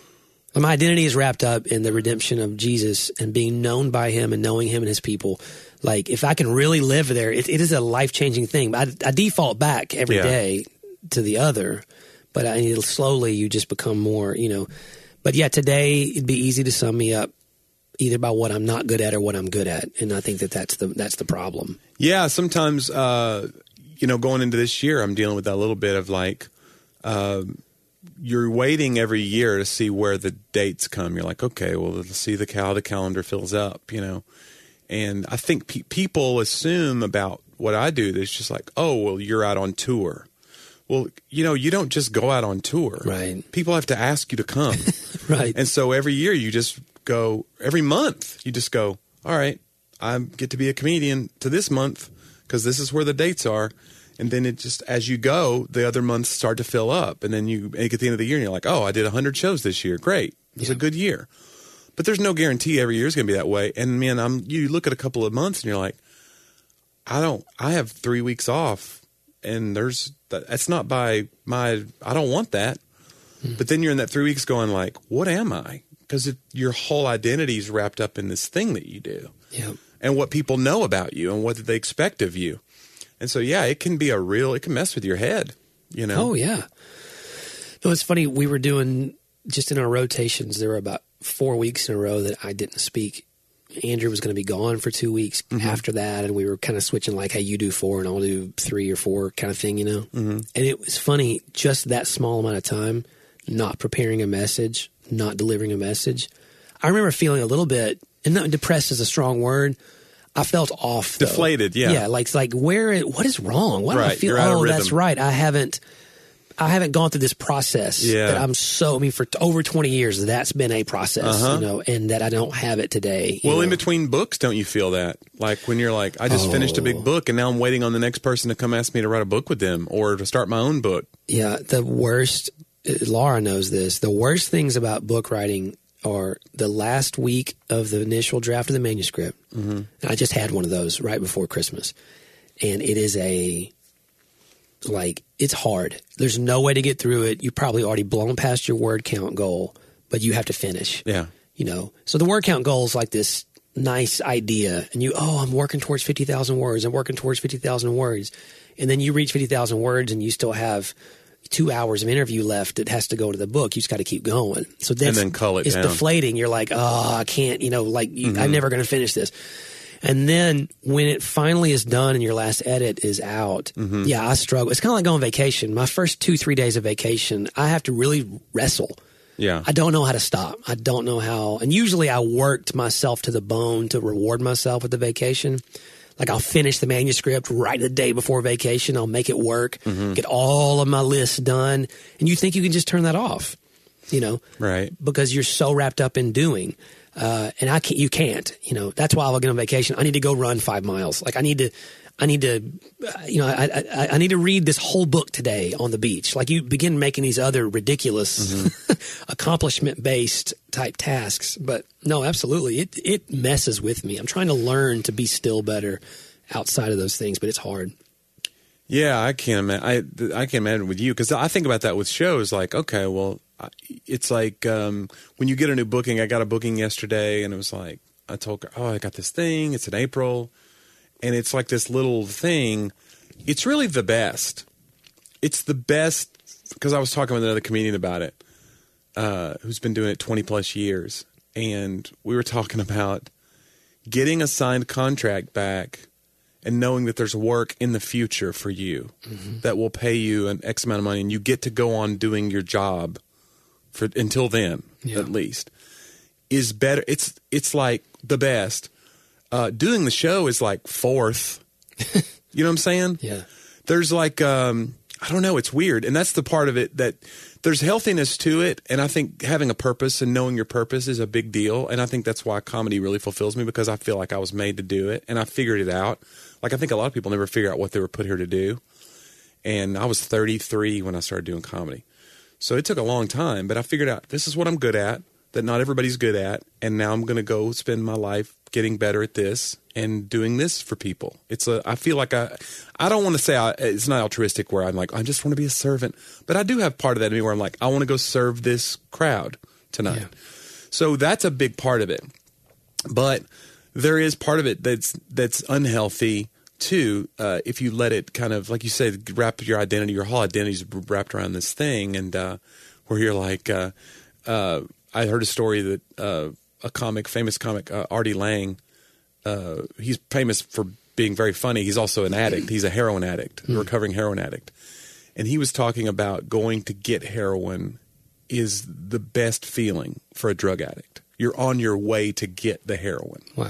Speaker 1: My identity is wrapped up in the redemption of Jesus and being known by him and knowing him and his people. Like, if I can really live there, it, it is a life-changing thing. But I, I default back every
Speaker 2: yeah.
Speaker 1: day to the other. But I, slowly you just become more, you know. But yeah, today it'd be easy to sum me up either by what I'm not good at or what I'm good at. And I think that that's the, that's the problem.
Speaker 2: Yeah, sometimes, uh, you know, going into this year, I'm dealing with that little bit of like, uh, you're waiting every year to see where the dates come. You're like, okay, well, let's see the how the calendar fills up, you know. And I think pe- people assume about what I do that it's just like, oh, well, you're out on tour. Well, you know, you don't just go out on tour.
Speaker 1: Right.
Speaker 2: People have to ask you to come.
Speaker 1: Right.
Speaker 2: And so every year you just go, every month you just go, all right, I get to be a comedian to this month because this is where the dates are. And then it just, as you go, the other months start to fill up. And then you get to the end of the year and you're like, oh, I did one hundred shows this year. Great. It was yeah. a good year. But there's no guarantee every year is going to be that way. And man, I'm, you look at a couple of months and you're like, I don't, I have three weeks off and there's, that's not by my, I don't want that. Mm-hmm. But then you're in that three weeks going like, what am I? Because your whole identity is wrapped up in this thing that you do.
Speaker 1: Yeah.
Speaker 2: And what people know about you and what they expect of you. And so, yeah, it can be a real, it can mess with your head, you know?
Speaker 1: Oh, yeah. No, it's funny. We were doing, just in our rotations, there were about four weeks in a row that I didn't speak. Andrew was going to be gone for two weeks mm-hmm. after that. And we were kind of switching like, hey, you do four and I'll do three or four kind of thing, you know? Mm-hmm. And it was funny, just that small amount of time, not preparing a message, not delivering a message. I remember feeling a little bit, and not depressed is a strong word, I felt off, though.
Speaker 2: Deflated, yeah.
Speaker 1: Yeah, like, like where, what is wrong? Why do
Speaker 2: right.
Speaker 1: I feel,
Speaker 2: You're out
Speaker 1: oh,
Speaker 2: of rhythm.
Speaker 1: That's right. I haven't, I haven't gone through this process.
Speaker 2: Yeah.
Speaker 1: That I'm so, I mean, for over twenty years, that's been a process, uh-huh. you know, and that I don't have it today.
Speaker 2: Well,
Speaker 1: know?
Speaker 2: in between books, don't you feel that? Like when you're like, I just
Speaker 1: oh.
Speaker 2: finished a big book and now I'm waiting on the next person to come ask me to write a book with them or to start my own book.
Speaker 1: Yeah, the worst, Laura knows this, the worst things about book writing are the last week of the initial draft of the manuscript. Mm-hmm. And I just had one of those right before Christmas. And it is a, like, it's hard. There's no way to get through it. You've probably already blown past your word count goal, but you have to finish.
Speaker 2: Yeah.
Speaker 1: You know, so the word count goal is like this nice idea. And you, oh, I'm working towards fifty thousand words. I'm working towards fifty thousand words. And then you reach fifty thousand words and you still have two hours of interview left that has to go to the book. You just got to keep going. So that's,
Speaker 2: and then cull it
Speaker 1: it's
Speaker 2: down.
Speaker 1: Deflating. You're like, oh, I can't, you know, like you,
Speaker 2: mm-hmm.
Speaker 1: I'm never going to finish this. And then when it finally is done and your last edit is out, mm-hmm. yeah, I struggle. It's kind of like going on vacation. My first two, three days of vacation, I have to really wrestle.
Speaker 2: Yeah.
Speaker 1: I don't know how to stop. I don't know how. And usually I worked myself to the bone to reward myself with the vacation. Like I'll finish the manuscript right the day before vacation. I'll make it work, mm-hmm. get all of my lists done. And you think you can just turn that off, you know?
Speaker 2: Right.
Speaker 1: Because you're so wrapped up in doing. Uh, and I can't, you can't, you know, that's why I'll get on vacation. I need to go run five miles. Like I need to, I need to, you know, I, I, I need to read this whole book today on the beach. Like you begin making these other ridiculous mm-hmm. accomplishment-based type tasks. But no, absolutely. It, it messes with me. I'm trying to learn to be still better outside of those things, but it's hard.
Speaker 2: Yeah, I can't imagine. I, I can't imagine with you because I think about that with shows. Like, okay, well, it's like um, when you get a new booking. I got a booking yesterday, and it was like I told her, "Oh, I got this thing. It's in April." And it's like this little thing. It's really the best. It's the best because I was talking with another comedian about it. uh, who's been doing it twenty plus years. And we were talking about getting a signed contract back and knowing that there's work in the future for you mm-hmm. that will pay you an X amount of money, and you get to go on doing your job for until then, yeah. at least, is better. It's it's like the best. Uh, doing the show is like fourth. You know what I'm saying?
Speaker 1: Yeah.
Speaker 2: There's like, um, I don't know, it's weird. And that's the part of it that there's healthiness to it. And I think having a purpose and knowing your purpose is a big deal. And I think that's why comedy really fulfills me, because I feel like I was made to do it and I figured it out. Like I think a lot of people never figure out what they were put here to do. And I was thirty-three when I started doing comedy. So it took a long time, but I figured out this is what I'm good at, that not everybody's good at. And now I'm going to go spend my life getting better at this and doing this for people. It's a, I feel like I, I don't want to say I, it's not altruistic where I'm like, I just want to be a servant, but I do have part of that in me where I'm like, I want to go serve this crowd tonight. Yeah. So that's a big part of it. But there is part of it that's, that's unhealthy too. Uh, if you let it kind of, like you say, wrap your identity, your whole identity is wrapped around this thing. And, uh, where you're like, uh, uh, I heard a story that, uh, a comic, famous comic, uh, Artie Lang, uh, he's famous for being very funny. He's also an addict. He's a heroin addict, a recovering heroin addict. And he was talking about going to get heroin is the best feeling for a drug addict. You're on your way to get the heroin.
Speaker 1: Wow.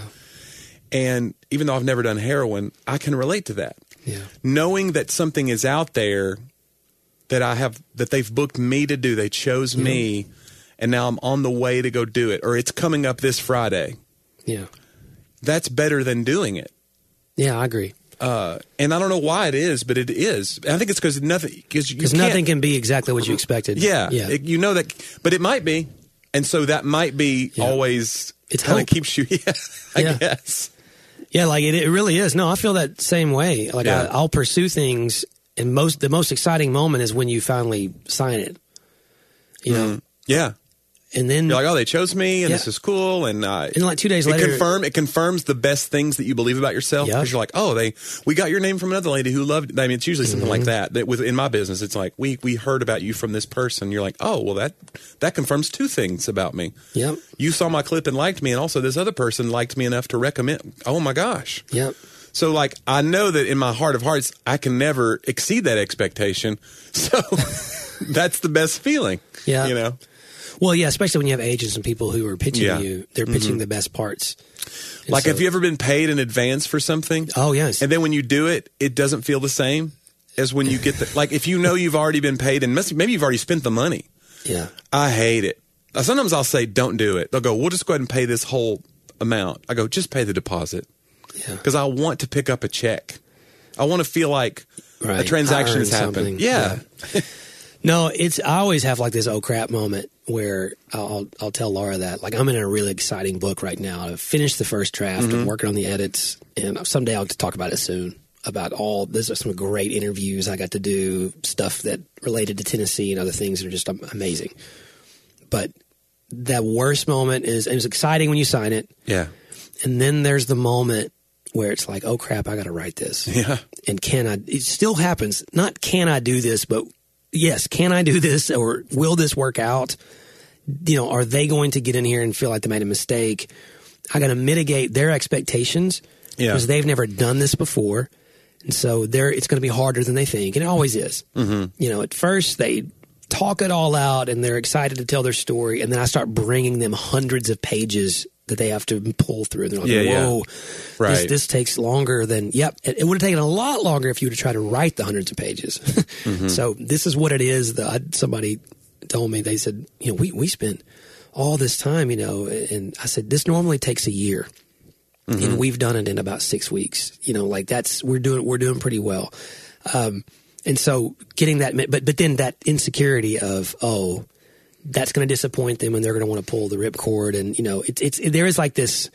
Speaker 2: And even though I've never done heroin, I can relate to that.
Speaker 1: Yeah.
Speaker 2: Knowing that something is out there that I have, that they've booked me to do, they chose yeah. me, and now I'm on the way to go do it, or it's coming up this Friday.
Speaker 1: Yeah.
Speaker 2: That's better than doing it.
Speaker 1: Yeah, I agree.
Speaker 2: Uh, and I don't know why it is, but it is. I think it's because nothing,
Speaker 1: because nothing can be exactly what you expected.
Speaker 2: Yeah.
Speaker 1: yeah.
Speaker 2: It, you know that, but it might be. And so that might be yeah. always,
Speaker 1: it
Speaker 2: kind of keeps you, yeah, I
Speaker 1: yeah.
Speaker 2: guess.
Speaker 1: Yeah, like it, it really is. No, I feel that same way. Like
Speaker 2: yeah.
Speaker 1: I, I'll pursue things, and most the most exciting moment is when you finally sign it. You know?
Speaker 2: Mm. Yeah.
Speaker 1: And then
Speaker 2: you're like, oh, they chose me, and
Speaker 1: yeah.
Speaker 2: this is cool, and uh,
Speaker 1: and like two days
Speaker 2: it
Speaker 1: later,
Speaker 2: confirm it confirms the best things that you believe about yourself, because yep. you're like, oh, they we got your name from another lady who loved. I mean, it's usually something mm-hmm. like that. That with in my business, it's like we we heard about you from this person. You're like, oh, well, that that confirms two things about me.
Speaker 1: Yep.
Speaker 2: You saw my clip and liked me, and also this other person liked me enough to recommend. Oh my gosh.
Speaker 1: Yep.
Speaker 2: So like, I know that in my heart of hearts, I can never exceed that expectation. So that's the best feeling.
Speaker 1: Yeah.
Speaker 2: You know.
Speaker 1: Well, yeah, especially when you have agents and people who are pitching
Speaker 2: yeah.
Speaker 1: you, they're pitching
Speaker 2: mm-hmm.
Speaker 1: the best parts. And
Speaker 2: like,
Speaker 1: so,
Speaker 2: have you ever been paid in advance for something?
Speaker 1: Oh, yes.
Speaker 2: And then when you do it, it doesn't feel the same as when you get the, like, if you know you've already been paid and maybe you've already spent the money.
Speaker 1: Yeah.
Speaker 2: I hate it. Sometimes I'll say, don't do it. They'll go, we'll just go ahead and pay this whole amount. I go, just pay the deposit.
Speaker 1: Yeah.
Speaker 2: Because I want to pick up a check. I want to feel like
Speaker 1: right.
Speaker 2: a transaction has happened. Yeah.
Speaker 1: yeah. No, it's, I always have like this oh crap moment where I'll, I'll tell Laura that, like, I'm in a really exciting book right now. I've finished the first draft.
Speaker 2: Mm-hmm.
Speaker 1: I'm working on the edits, and someday I'll talk about it soon. About all, there's some great interviews I got to do, stuff that related to Tennessee and other things that are just amazing. But that worst moment is, it was exciting when you sign it.
Speaker 2: Yeah.
Speaker 1: And then there's the moment where it's like, oh crap, I got to write this.
Speaker 2: Yeah.
Speaker 1: And can I, it still happens. Not can I do this, but yes, can I do this, or will this work out? You know, are they going to get in here and feel like they made a mistake? I got to mitigate their expectations
Speaker 2: yeah.
Speaker 1: because they've never done this before. And so they're, it's going to be harder than they think. And it always is.
Speaker 2: Mm-hmm.
Speaker 1: You know, at first they talk it all out and they're excited to tell their story. And then I start bringing them hundreds of pages that they have to pull through. They're like,
Speaker 2: yeah,
Speaker 1: whoa,
Speaker 2: yeah. Right.
Speaker 1: this, this takes longer than, yep. It, it would have taken a lot longer if you would have tried to write the hundreds of pages. mm-hmm. So this is what it is. The, I, somebody told me, they said, you know, we, we spent all this time, you know, and I said, this normally takes a year. Mm-hmm. And we've done it in about six weeks. You know, like that's, we're doing, we're doing pretty well. Um, and so getting that, but, but then that insecurity of, oh, that's going to disappoint them and they're going to want to pull the ripcord. And, you know, it's, it's, there is like this,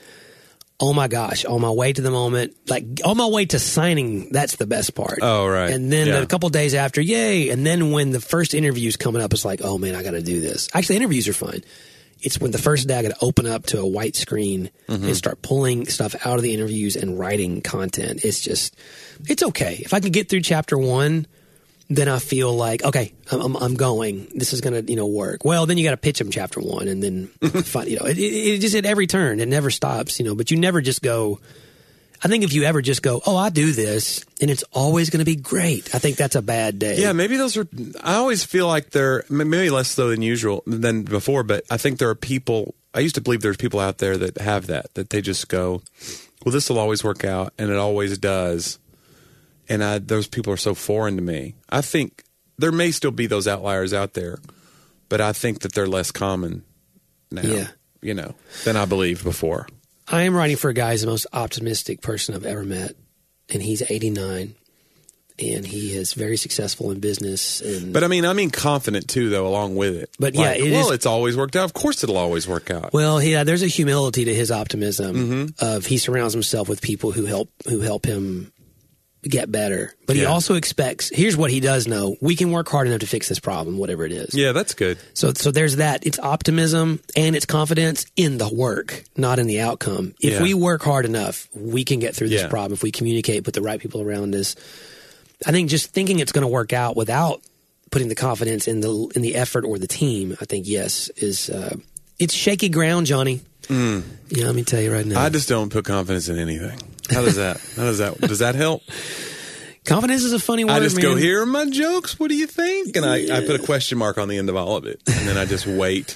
Speaker 1: oh my gosh, on my way to the moment, like on my way to signing, that's the best part.
Speaker 2: Oh, right.
Speaker 1: And then
Speaker 2: yeah.
Speaker 1: a couple days after, yay. And then when the first interview's coming up, it's like, oh man, I got to do this. Actually, interviews are fine. It's when the first day I got to open up to a white screen mm-hmm. and start pulling stuff out of the interviews and writing content. It's just, it's okay. If I can get through chapter one then I feel like, okay, I'm, I'm going. This is going to, you know, work. Well, then you got to pitch them chapter one, and then, find, you know, it, it, it just at every turn, it never stops, you know. But you never just go. I think if you ever just go, oh, I do this, and it's always going to be great. I think that's a bad day.
Speaker 2: Yeah, maybe those are. I always feel like they're maybe less so than usual than before, but I think there are people. I used to believe there's people out there that have that that they just go, well, this will always work out, and it always does. And I, those people are so foreign to me. I think there may still be those outliers out there, but I think that they're less common now,
Speaker 1: yeah.
Speaker 2: you know, than I believed before.
Speaker 1: I am writing for a guy who's the most optimistic person I've ever met, and he's eighty-nine, and he is very successful in business. And
Speaker 2: But I mean, I mean confident too, though, along with it.
Speaker 1: But yeah,
Speaker 2: like,
Speaker 1: it
Speaker 2: well,
Speaker 1: is,
Speaker 2: it's always worked out. Of course, it'll always work out.
Speaker 1: Well, yeah, there's a humility to his optimism.
Speaker 2: Mm-hmm.
Speaker 1: Of he surrounds himself with people who help who help him get better. But he
Speaker 2: Yeah.
Speaker 1: also expects. Here's what he does know: we can work hard enough to fix this problem, whatever it is.
Speaker 2: Yeah, that's good.
Speaker 1: So, so there's that. It's optimism and it's confidence in the work, not in the outcome. If
Speaker 2: Yeah.
Speaker 1: we work hard enough, we can get through this
Speaker 2: Yeah.
Speaker 1: problem. If we communicate, put the right people around us. I think just thinking it's going to work out without putting the confidence in the in the effort or the team, I think yes is uh, it's shaky ground, Johnny.
Speaker 2: Mm.
Speaker 1: Yeah, let me tell you right now.
Speaker 2: I just don't put confidence in anything. How does that? How does that? Does that help?
Speaker 1: Confidence is a funny word.
Speaker 2: I just
Speaker 1: man.
Speaker 2: go, here are my jokes. What do you think? And I, I put a question mark on the end of all of it, and then I just wait.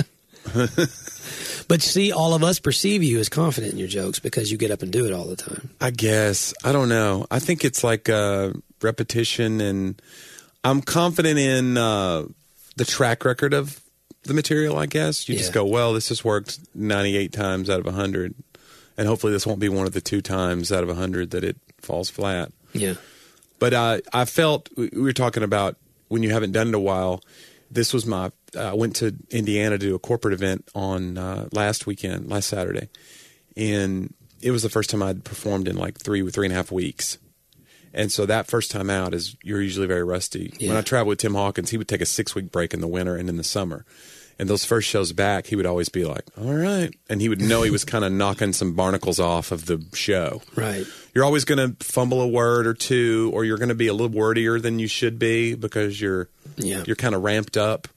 Speaker 1: But see, all of us perceive you as confident in your jokes because you get up and do it all the time.
Speaker 2: I guess. I don't know. I think it's like uh, repetition, and I'm confident in uh, the track record of the material, I guess. You just
Speaker 1: Yeah.
Speaker 2: go, well, this has worked ninety-eight times out of one hundred, and hopefully this won't be one of the two times out of one hundred that it falls flat.
Speaker 1: Yeah.
Speaker 2: But uh, I felt, we were talking about when you haven't done it a while, this was my, I uh, went to Indiana to do a corporate event on uh, last weekend, last Saturday. And it was the first time I'd performed in like three, three and a half weeks. And so that first time out is, you're usually very rusty.
Speaker 1: Yeah.
Speaker 2: When I traveled with Tim Hawkins, he would take a six week break in the winter and in the summer. And those first shows back, he would always be like, all right. And he would know he was kind of knocking some barnacles off of the show.
Speaker 1: Right.
Speaker 2: You're always going to fumble a word or two, or you're going to be a little wordier than you should be because you're
Speaker 1: Yeah.
Speaker 2: you're kind of ramped up.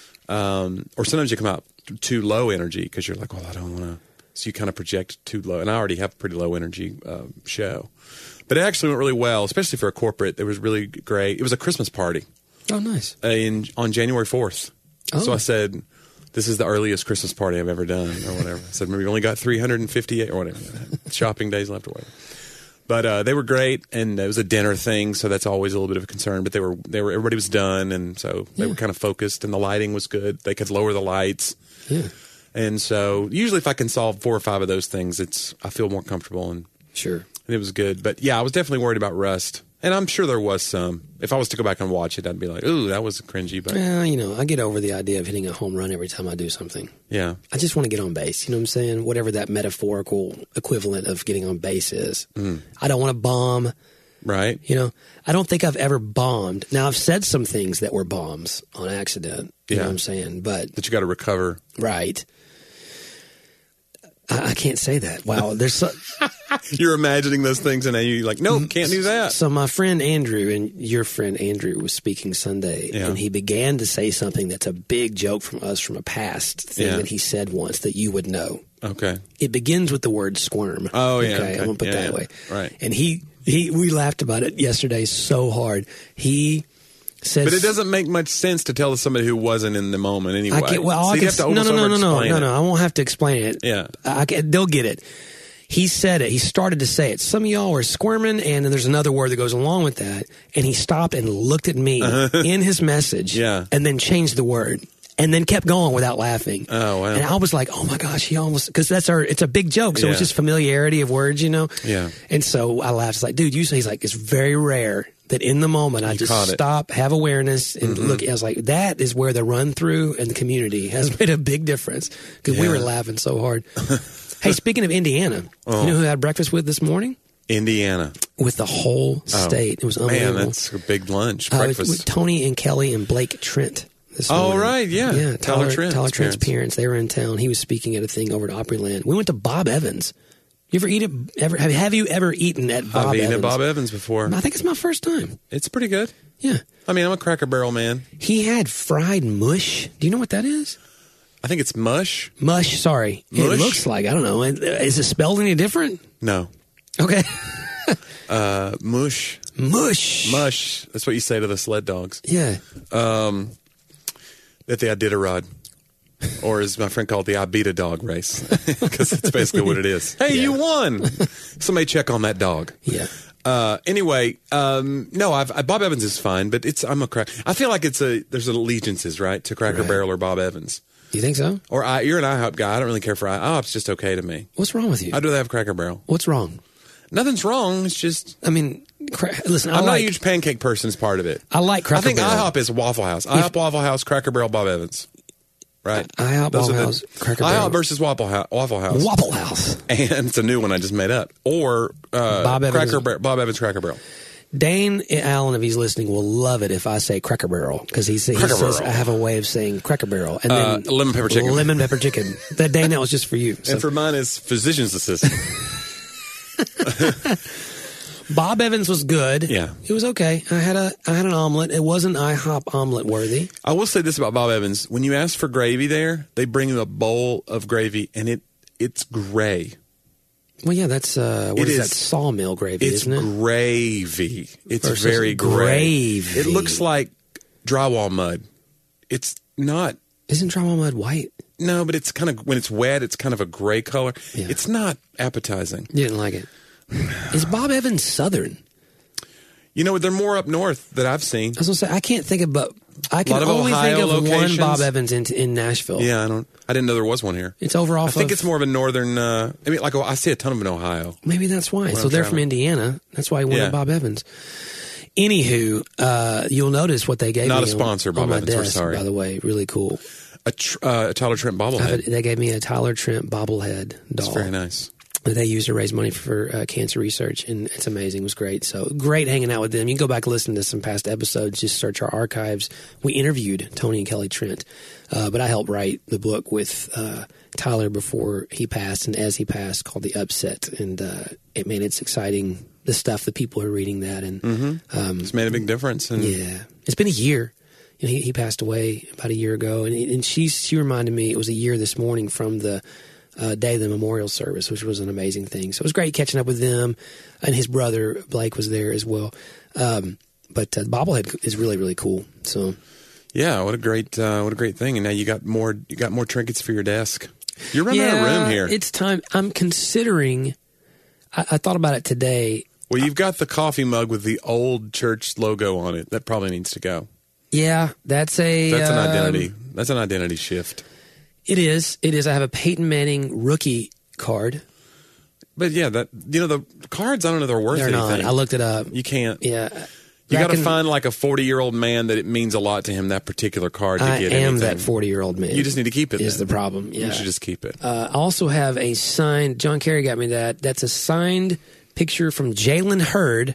Speaker 2: Um, or sometimes you come out too low energy because you're like, well, I don't want to. So you kind of project too low. And I already have a pretty low energy uh, show. But it actually went really well, especially for a corporate. It was really great. It was a Christmas party
Speaker 1: Oh, nice.
Speaker 2: uh, in on January fourth.
Speaker 1: Oh.
Speaker 2: So I said, this is the earliest Christmas party I've ever done, or whatever. I said, maybe we only got three hundred fifty-eight or whatever. Shopping days left or whatever. But uh, they were great, and it was a dinner thing, so that's always a little bit of a concern. But they were, they were, everybody was done, and so they
Speaker 1: Yeah.
Speaker 2: were kind of focused, and the lighting was good. They could lower the lights,
Speaker 1: Yeah.
Speaker 2: and so usually if I can solve four or five of those things, it's I feel more comfortable, and,
Speaker 1: Sure.
Speaker 2: and it was good. But yeah, I was definitely worried about rust, and I'm sure there was some. If I was to go back and watch it, I'd be like, ooh, that was cringy. But
Speaker 1: Well, you know, I get over the idea of hitting a home run every time I do something.
Speaker 2: yeah,
Speaker 1: I just want to get on base. You know what I'm saying? Whatever that metaphorical equivalent of getting on base is.
Speaker 2: Mm.
Speaker 1: I don't want to bomb.
Speaker 2: right.
Speaker 1: You know, I don't think I've ever bombed. Now, I've said some things that were bombs on accident. You
Speaker 2: Yeah.
Speaker 1: know what I'm saying? But,
Speaker 2: That you got to recover.
Speaker 1: right. I, I can't say that. Wow. There's so,
Speaker 2: You're imagining those things, and then you're like, no, can't do that.
Speaker 1: so my friend Andrew and your friend Andrew was speaking Sunday,
Speaker 2: Yeah.
Speaker 1: and he began to say something that's a big joke from us from a past thing
Speaker 2: Yeah.
Speaker 1: that he said once that you would know.
Speaker 2: Okay.
Speaker 1: It begins with the word squirm.
Speaker 2: Oh, yeah,
Speaker 1: Okay,
Speaker 2: okay.
Speaker 1: I'm gonna put
Speaker 2: Yeah,
Speaker 1: that
Speaker 2: yeah.
Speaker 1: away.
Speaker 2: Right.
Speaker 1: And he, he, we laughed about it yesterday so hard. He says,
Speaker 2: But it doesn't make much sense to tell somebody who wasn't in the moment anyway.
Speaker 1: I get, well,
Speaker 2: so
Speaker 1: I
Speaker 2: you
Speaker 1: can,
Speaker 2: have to
Speaker 1: no, no,
Speaker 2: almost
Speaker 1: no, no, no,
Speaker 2: over-explain
Speaker 1: no,
Speaker 2: it.
Speaker 1: no. I won't have to explain it.
Speaker 2: Yeah.
Speaker 1: I can, they'll get it. He said it. He started to say it. Some of y'all are squirming, and then there's another word that goes along with that. And he stopped and looked at me in his message,
Speaker 2: Yeah.
Speaker 1: and then changed the word, and then kept going without laughing.
Speaker 2: Oh, wow.
Speaker 1: And I was like, oh my gosh, he almost, because that's our, it's a big joke, so
Speaker 2: Yeah.
Speaker 1: it's just familiarity of words, you know.
Speaker 2: Yeah.
Speaker 1: And so I laughed. It's like, dude, you say, he's like, it's very rare that in the moment I
Speaker 2: You
Speaker 1: just
Speaker 2: caught it.
Speaker 1: stop, have awareness, and
Speaker 2: Mm-hmm.
Speaker 1: look. I was like, that is where the run through and the community has made a big difference because we
Speaker 2: Yeah.
Speaker 1: were laughing so hard. Hey, speaking of Indiana,
Speaker 2: Oh.
Speaker 1: you know who I had breakfast with this morning?
Speaker 2: Indiana.
Speaker 1: With the whole state. It was
Speaker 2: Man,
Speaker 1: unbelievable.
Speaker 2: that's a big lunch,
Speaker 1: Uh,
Speaker 2: breakfast.
Speaker 1: with Tony and Kelly and Blake Trent. This
Speaker 2: Oh,
Speaker 1: morning.
Speaker 2: right, yeah.
Speaker 1: Yeah,
Speaker 2: Tyler
Speaker 1: Tyler,
Speaker 2: Trent's
Speaker 1: Tyler Trent's
Speaker 2: parents.
Speaker 1: parents. They were in town. He was speaking at a thing over at Opryland. We went to Bob Evans. You ever eat it? Ever have, have you ever eaten at Bob
Speaker 2: I've eaten
Speaker 1: Evans?
Speaker 2: at Bob Evans before.
Speaker 1: I think it's my first time.
Speaker 2: It's pretty good.
Speaker 1: Yeah.
Speaker 2: I mean, I'm a Cracker Barrel man.
Speaker 1: He had fried mush. Do you know what that is?
Speaker 2: I think it's mush.
Speaker 1: Mush, sorry.
Speaker 2: Mush?
Speaker 1: It looks like, I don't know. Is it spelled any different?
Speaker 2: No.
Speaker 1: Okay.
Speaker 2: Uh, mush.
Speaker 1: Mush.
Speaker 2: Mush. That's what you say to the sled dogs.
Speaker 1: Yeah.
Speaker 2: Um, at the Iditarod. Or as my friend called it, the I beat a dog race. Because that's basically what it is. Hey,
Speaker 1: Yeah.
Speaker 2: you won. Somebody check on that dog.
Speaker 1: Yeah.
Speaker 2: Uh, anyway, um, no, I've, I, Bob Evans is fine, but it's I'm a crack. I feel like it's a there's allegiances, right, to Cracker
Speaker 1: Right.
Speaker 2: Barrel or Bob Evans.
Speaker 1: You think so?
Speaker 2: Or I, you're an IHOP guy. I don't really care for IHOP. It's just okay to me.
Speaker 1: What's wrong with you?
Speaker 2: I'd rather have Cracker Barrel.
Speaker 1: What's wrong?
Speaker 2: Nothing's wrong. It's just
Speaker 1: I mean, cra- listen, I
Speaker 2: I'm not
Speaker 1: like,
Speaker 2: a huge pancake person. Is part of it.
Speaker 1: I like Cracker
Speaker 2: I think
Speaker 1: Barrel.
Speaker 2: IHOP is Waffle House. IHOP, Waffle House, Cracker Barrel, Bob Evans. Right.
Speaker 1: IHOP,
Speaker 2: Those
Speaker 1: Waffle
Speaker 2: are the-
Speaker 1: House, Cracker Barrel.
Speaker 2: IHOP versus Waffle House. Waffle House.
Speaker 1: Waffle House.
Speaker 2: And it's a new one I just made up. Or uh,
Speaker 1: Bob Evans.
Speaker 2: Cracker Bar- Bob Evans Cracker Barrel.
Speaker 1: Dane Allen, if he's listening, will love it if I say Cracker Barrel because he, he
Speaker 2: Cracker
Speaker 1: says
Speaker 2: Barrel.
Speaker 1: I have a way of saying Cracker Barrel and
Speaker 2: Uh,
Speaker 1: then
Speaker 2: lemon pepper chicken.
Speaker 1: Lemon pepper chicken. That Dane, that was just for you. So.
Speaker 2: And for mine is physician's assistant.
Speaker 1: Bob Evans was good.
Speaker 2: Yeah.
Speaker 1: It was okay. I had a I had an omelet. It wasn't IHOP omelet worthy.
Speaker 2: I will say this about Bob Evans. When you ask for gravy there, they bring you a bowl of gravy, and it it's gray.
Speaker 1: Well, yeah, that's uh, what
Speaker 2: It
Speaker 1: is,
Speaker 2: is-
Speaker 1: that sawmill gravy,
Speaker 2: It's
Speaker 1: isn't it?
Speaker 2: gravy. It's
Speaker 1: Versus
Speaker 2: very gray.
Speaker 1: gravy.
Speaker 2: It looks like drywall mud. It's not.
Speaker 1: Isn't drywall mud white?
Speaker 2: No, but it's kind of when it's wet, it's kind of a gray color.
Speaker 1: Yeah.
Speaker 2: It's not appetizing.
Speaker 1: You didn't like it. Is Bob Evans Southern?
Speaker 2: You know, they're more up north that I've seen.
Speaker 1: I was gonna say I can't think of, but I can
Speaker 2: Lot of
Speaker 1: only
Speaker 2: Ohio
Speaker 1: think of
Speaker 2: locations.
Speaker 1: one Bob Evans in in Nashville.
Speaker 2: Yeah, I don't. I didn't know there was one here.
Speaker 1: It's over off.
Speaker 2: I think
Speaker 1: of,
Speaker 2: it's more of a northern. Uh, I mean, like I see a ton of them in Ohio.
Speaker 1: Maybe that's why. So
Speaker 2: I'm
Speaker 1: they're from
Speaker 2: traveling.
Speaker 1: Indiana. That's why he wanted
Speaker 2: Yeah.
Speaker 1: Bob Evans. Anywho, uh, you'll notice what they gave
Speaker 2: Not
Speaker 1: me
Speaker 2: a
Speaker 1: on-
Speaker 2: sponsor,
Speaker 1: on,
Speaker 2: Bob
Speaker 1: my
Speaker 2: Evans, we're
Speaker 1: desk,
Speaker 2: sorry.
Speaker 1: by the way. Really cool.
Speaker 2: A, tr- uh, a Tyler Trent
Speaker 1: I have
Speaker 2: bobblehead.
Speaker 1: a- they gave me a Tyler Trent bobblehead doll.
Speaker 2: It's very nice.
Speaker 1: that they used to raise money for uh, cancer research, and it's amazing. It was great. So great hanging out with them. You can go back and listen to some past episodes. Just search our archives. We interviewed Tony and Kelly Trent, uh, but I helped write the book with uh, Tyler before he passed and as he passed, called The Upset. And uh, it man, it's exciting. The stuff that people are reading that, and
Speaker 2: Mm-hmm.
Speaker 1: um,
Speaker 2: It's made a big difference. And
Speaker 1: yeah, it's been a year. You know, he, he passed away about a year ago, and, and she she reminded me it was a year this morning from the uh, day of the memorial service, which was an amazing thing. So it was great catching up with them, and his brother Blake was there as well. Um, but uh, the bobblehead is really really cool. So
Speaker 2: yeah, what a great uh, what a great thing. And now you got more you got more trinkets for your desk. You're running
Speaker 1: yeah,
Speaker 2: out of room here.
Speaker 1: It's time. I'm considering. I, I thought about it today.
Speaker 2: Well, you've got the coffee mug with the old church logo on it. That probably needs to go.
Speaker 1: Yeah, that's a
Speaker 2: That's an
Speaker 1: um,
Speaker 2: identity. That's an identity shift.
Speaker 1: It is. It is. I have a Peyton Manning rookie card.
Speaker 2: But yeah, that you know the cards. I don't know if they're worth
Speaker 1: They're
Speaker 2: anything.
Speaker 1: not. I looked it up.
Speaker 2: You can't.
Speaker 1: Yeah.
Speaker 2: You
Speaker 1: Back
Speaker 2: got to
Speaker 1: in-
Speaker 2: find like a forty-year-old man that it means a lot to him, that particular card, to
Speaker 1: I
Speaker 2: get
Speaker 1: am
Speaker 2: anything.
Speaker 1: that forty-year-old man.
Speaker 2: You just need to keep it.
Speaker 1: Is
Speaker 2: then.
Speaker 1: the problem. Yeah.
Speaker 2: You should just keep it.
Speaker 1: Uh, I also have a signed, John Kerry got me that. That's a signed picture from Jalen Hurd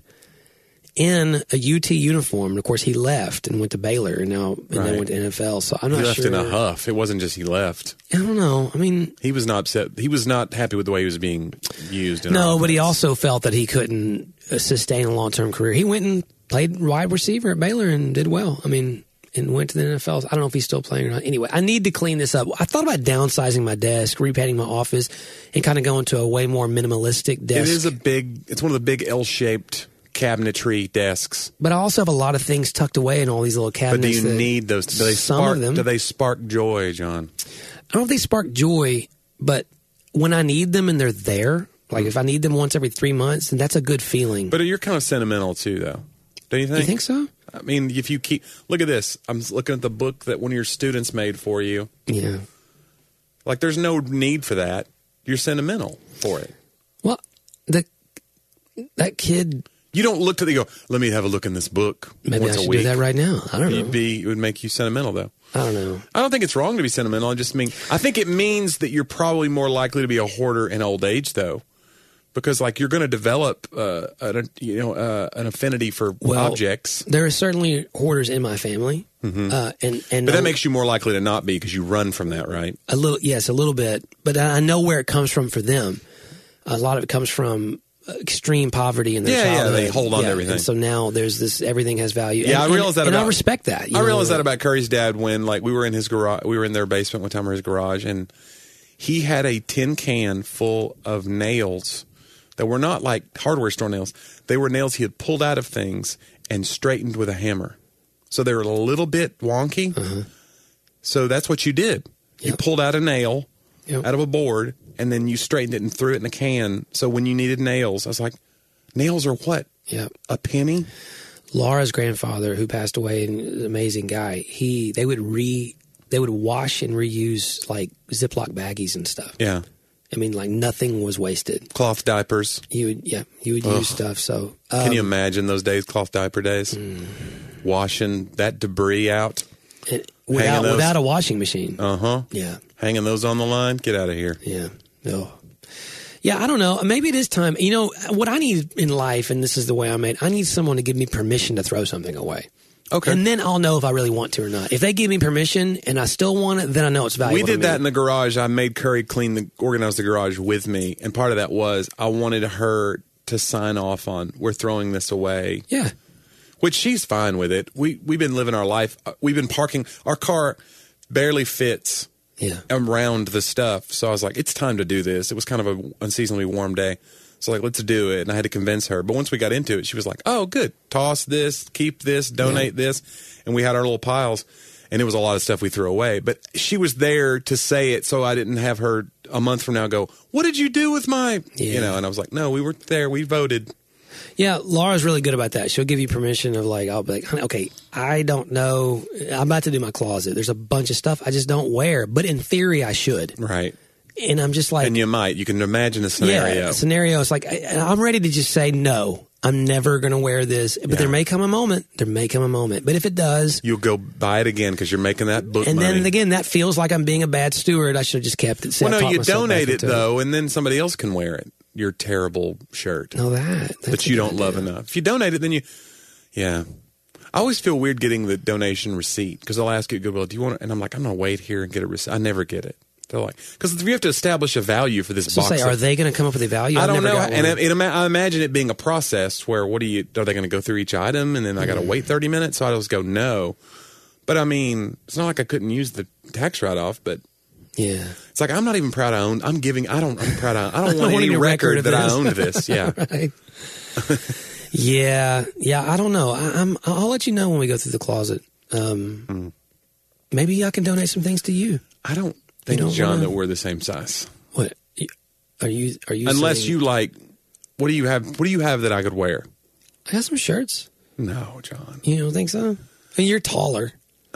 Speaker 1: in a U T uniform. And of course, he left and went to Baylor and now and then
Speaker 2: Right.
Speaker 1: went to N F L. So I'm
Speaker 2: he
Speaker 1: not
Speaker 2: left
Speaker 1: sure.
Speaker 2: in a huff. It wasn't just he left.
Speaker 1: I don't know. I mean,
Speaker 2: He was not upset. He was not happy with the way he was being used. In our
Speaker 1: no, but he
Speaker 2: offense.
Speaker 1: also felt that he couldn't uh, sustain a long term career. He went and played wide receiver at Baylor and did well. I mean, and went to the N F L. I don't know if he's still playing or not. Anyway, I need to clean this up. I thought about downsizing my desk, repainting my office, and kind of going to a way more minimalistic desk.
Speaker 2: It is a big. It's one of the big L-shaped cabinetry desks.
Speaker 1: But I also have a lot of things tucked away in all these little
Speaker 2: But do
Speaker 1: cabinets.
Speaker 2: you
Speaker 1: that-
Speaker 2: need those? Do they
Speaker 1: some
Speaker 2: spark?
Speaker 1: of them.
Speaker 2: Do they spark joy, John?
Speaker 1: I don't know if they spark joy, but when I need them and they're there, like if I need them once every three months, then that's a good feeling.
Speaker 2: But you're kind of sentimental too, though. Don't you think?
Speaker 1: you think so?
Speaker 2: I mean, if you keep look at this, I'm looking at the book that one of your students made for you.
Speaker 1: Yeah.
Speaker 2: Like, there's no need for that. You're sentimental for it.
Speaker 1: Well, the that kid.
Speaker 2: You don't look to the go. Let me have a look in this book
Speaker 1: Maybe
Speaker 2: once
Speaker 1: I
Speaker 2: a
Speaker 1: should
Speaker 2: week.
Speaker 1: do that right now. I don't know.
Speaker 2: You'd be, it would make you sentimental, though.
Speaker 1: I don't know.
Speaker 2: I don't think it's wrong to be sentimental. I just mean, I think it means that you're probably more likely to be a hoarder in old age, though, because like you're going to develop, uh, an, you know, uh, an affinity for
Speaker 1: Well,
Speaker 2: objects.
Speaker 1: There are certainly hoarders in my family, uh, and and
Speaker 2: But that
Speaker 1: a-
Speaker 2: makes you more likely to not be because you run from that, right?
Speaker 1: a little yes, a little bit. But I know where it comes from for them. a lot of it comes from extreme poverty in their
Speaker 2: Yeah, yeah,
Speaker 1: childhood.
Speaker 2: they hold on to
Speaker 1: Yeah,
Speaker 2: everything.
Speaker 1: And so now there's this, everything has value.
Speaker 2: Yeah,
Speaker 1: and,
Speaker 2: I realize that
Speaker 1: and,
Speaker 2: about-
Speaker 1: and I respect that. you
Speaker 2: I
Speaker 1: know,
Speaker 2: realized that
Speaker 1: like-
Speaker 2: about Curry's dad when, like, we were in his garage. We were in their basement one time, or his garage, and he had a tin can full of nails that were not like hardware store nails. They were nails he had pulled out of things and straightened with a hammer. So they were a little bit wonky.
Speaker 1: Uh-huh.
Speaker 2: So that's what you did. You
Speaker 1: Yep.
Speaker 2: pulled out a nail
Speaker 1: Yep.
Speaker 2: out of a board, and then you straightened it and threw it in a can. So when you needed nails, I was like, nails are what?
Speaker 1: Yeah.
Speaker 2: A penny?
Speaker 1: Laura's grandfather, who passed away, and an amazing guy, he they would re they would wash and reuse like Ziploc baggies and stuff.
Speaker 2: Yeah.
Speaker 1: I mean, like nothing was wasted.
Speaker 2: Cloth diapers.
Speaker 1: You would, yeah, you would
Speaker 2: Ugh.
Speaker 1: use stuff. So, um,
Speaker 2: Can you imagine those days, cloth diaper days?
Speaker 1: Mm.
Speaker 2: Washing that debris out.
Speaker 1: and without
Speaker 2: those-
Speaker 1: without a washing machine?
Speaker 2: Uh huh.
Speaker 1: Yeah,
Speaker 2: Hanging those on the line. Get out of here.
Speaker 1: yeah, no, yeah. I don't know. Maybe it is time. You know what I need in life, and this is the way I made. I need someone to give me permission to throw something away.
Speaker 2: Okay.
Speaker 1: And then I'll know if I really want to or not. If they give me permission and I still want it, then I know it's valuable.
Speaker 2: we
Speaker 1: to
Speaker 2: did
Speaker 1: me.
Speaker 2: that in the garage. I made Curry clean the organize the garage with me, and part of that was I wanted her to sign off on we're throwing this away,
Speaker 1: Yeah.
Speaker 2: which she's fine with it. We we've been living our life. Uh, We've been parking. Our car barely fits
Speaker 1: Yeah.
Speaker 2: around the stuff, so I was like, it's time to do this. It was kind of a unseasonably warm day. So like, let's do it. And I had to convince her. But once we got into it, she was like, oh, good. Toss this, keep this, donate this. And we had our little piles. And it was a lot of stuff we threw away. But she was there to say it so I didn't have her a month from now go, what did you do with my,
Speaker 1: Yeah.
Speaker 2: you know? And I was like, no, we were there. We voted.
Speaker 1: Yeah, Laura's really good about that. She'll give you permission of like, I'll be like, honey, okay, I don't know. I'm about to do my closet. There's a bunch of stuff I just don't wear. But in theory, I should.
Speaker 2: Right.
Speaker 1: And I'm just like,
Speaker 2: And you might. You can imagine a scenario.
Speaker 1: yeah, scenario. It's like, I, I'm ready to just say, no, I'm never going to wear this. But
Speaker 2: Yeah.
Speaker 1: there may come a moment. There may come a moment. But if it does,
Speaker 2: You'll go buy it again because you're making that book
Speaker 1: and
Speaker 2: money.
Speaker 1: then again, that feels like I'm being a bad steward. I should have just kept it.
Speaker 2: well, no,
Speaker 1: Talked
Speaker 2: you
Speaker 1: myself back
Speaker 2: donate it,
Speaker 1: into
Speaker 2: though, and then somebody else can wear it. Your terrible shirt.
Speaker 1: No, that. That's
Speaker 2: that
Speaker 1: a
Speaker 2: you
Speaker 1: good
Speaker 2: don't love
Speaker 1: idea.
Speaker 2: enough. If you donate it, then you, yeah. I always feel weird getting the donation receipt because they'll ask you at Goodwill, do you want it? And I'm like, I'm going to wait here and get a receipt. I never get it. They're like, because you have to establish a value for this
Speaker 1: So
Speaker 2: box.
Speaker 1: say, are
Speaker 2: of-
Speaker 1: they going to come up with a value?
Speaker 2: I
Speaker 1: I've
Speaker 2: don't
Speaker 1: never
Speaker 2: know.
Speaker 1: got
Speaker 2: And
Speaker 1: one.
Speaker 2: it, it, I imagine it being a process where what do you, are they going to go through each item and then I got to
Speaker 1: Mm.
Speaker 2: wait thirty minutes? So I just go, no. But I mean, it's not like I couldn't use the tax write off, but
Speaker 1: yeah.
Speaker 2: it's like, I'm not even proud I own, I'm giving, I don't, I'm proud I, I don't want
Speaker 1: want
Speaker 2: any
Speaker 1: any record
Speaker 2: record
Speaker 1: of
Speaker 2: that I
Speaker 1: this.
Speaker 2: owned this. Yeah.
Speaker 1: Right. yeah, yeah. I don't know. I, I'm. I'll let you know when we go through the closet. Um,
Speaker 2: Mm.
Speaker 1: Maybe I can donate some things to you.
Speaker 2: I don't think,
Speaker 1: don't
Speaker 2: John,
Speaker 1: wanna-
Speaker 2: that we're the same size.
Speaker 1: What are you? Are you?
Speaker 2: Unless
Speaker 1: saying-
Speaker 2: you like, what do you have? What do you have that I could wear?
Speaker 1: I got some shirts.
Speaker 2: No, John.
Speaker 1: You don't think so? I mean, you're taller.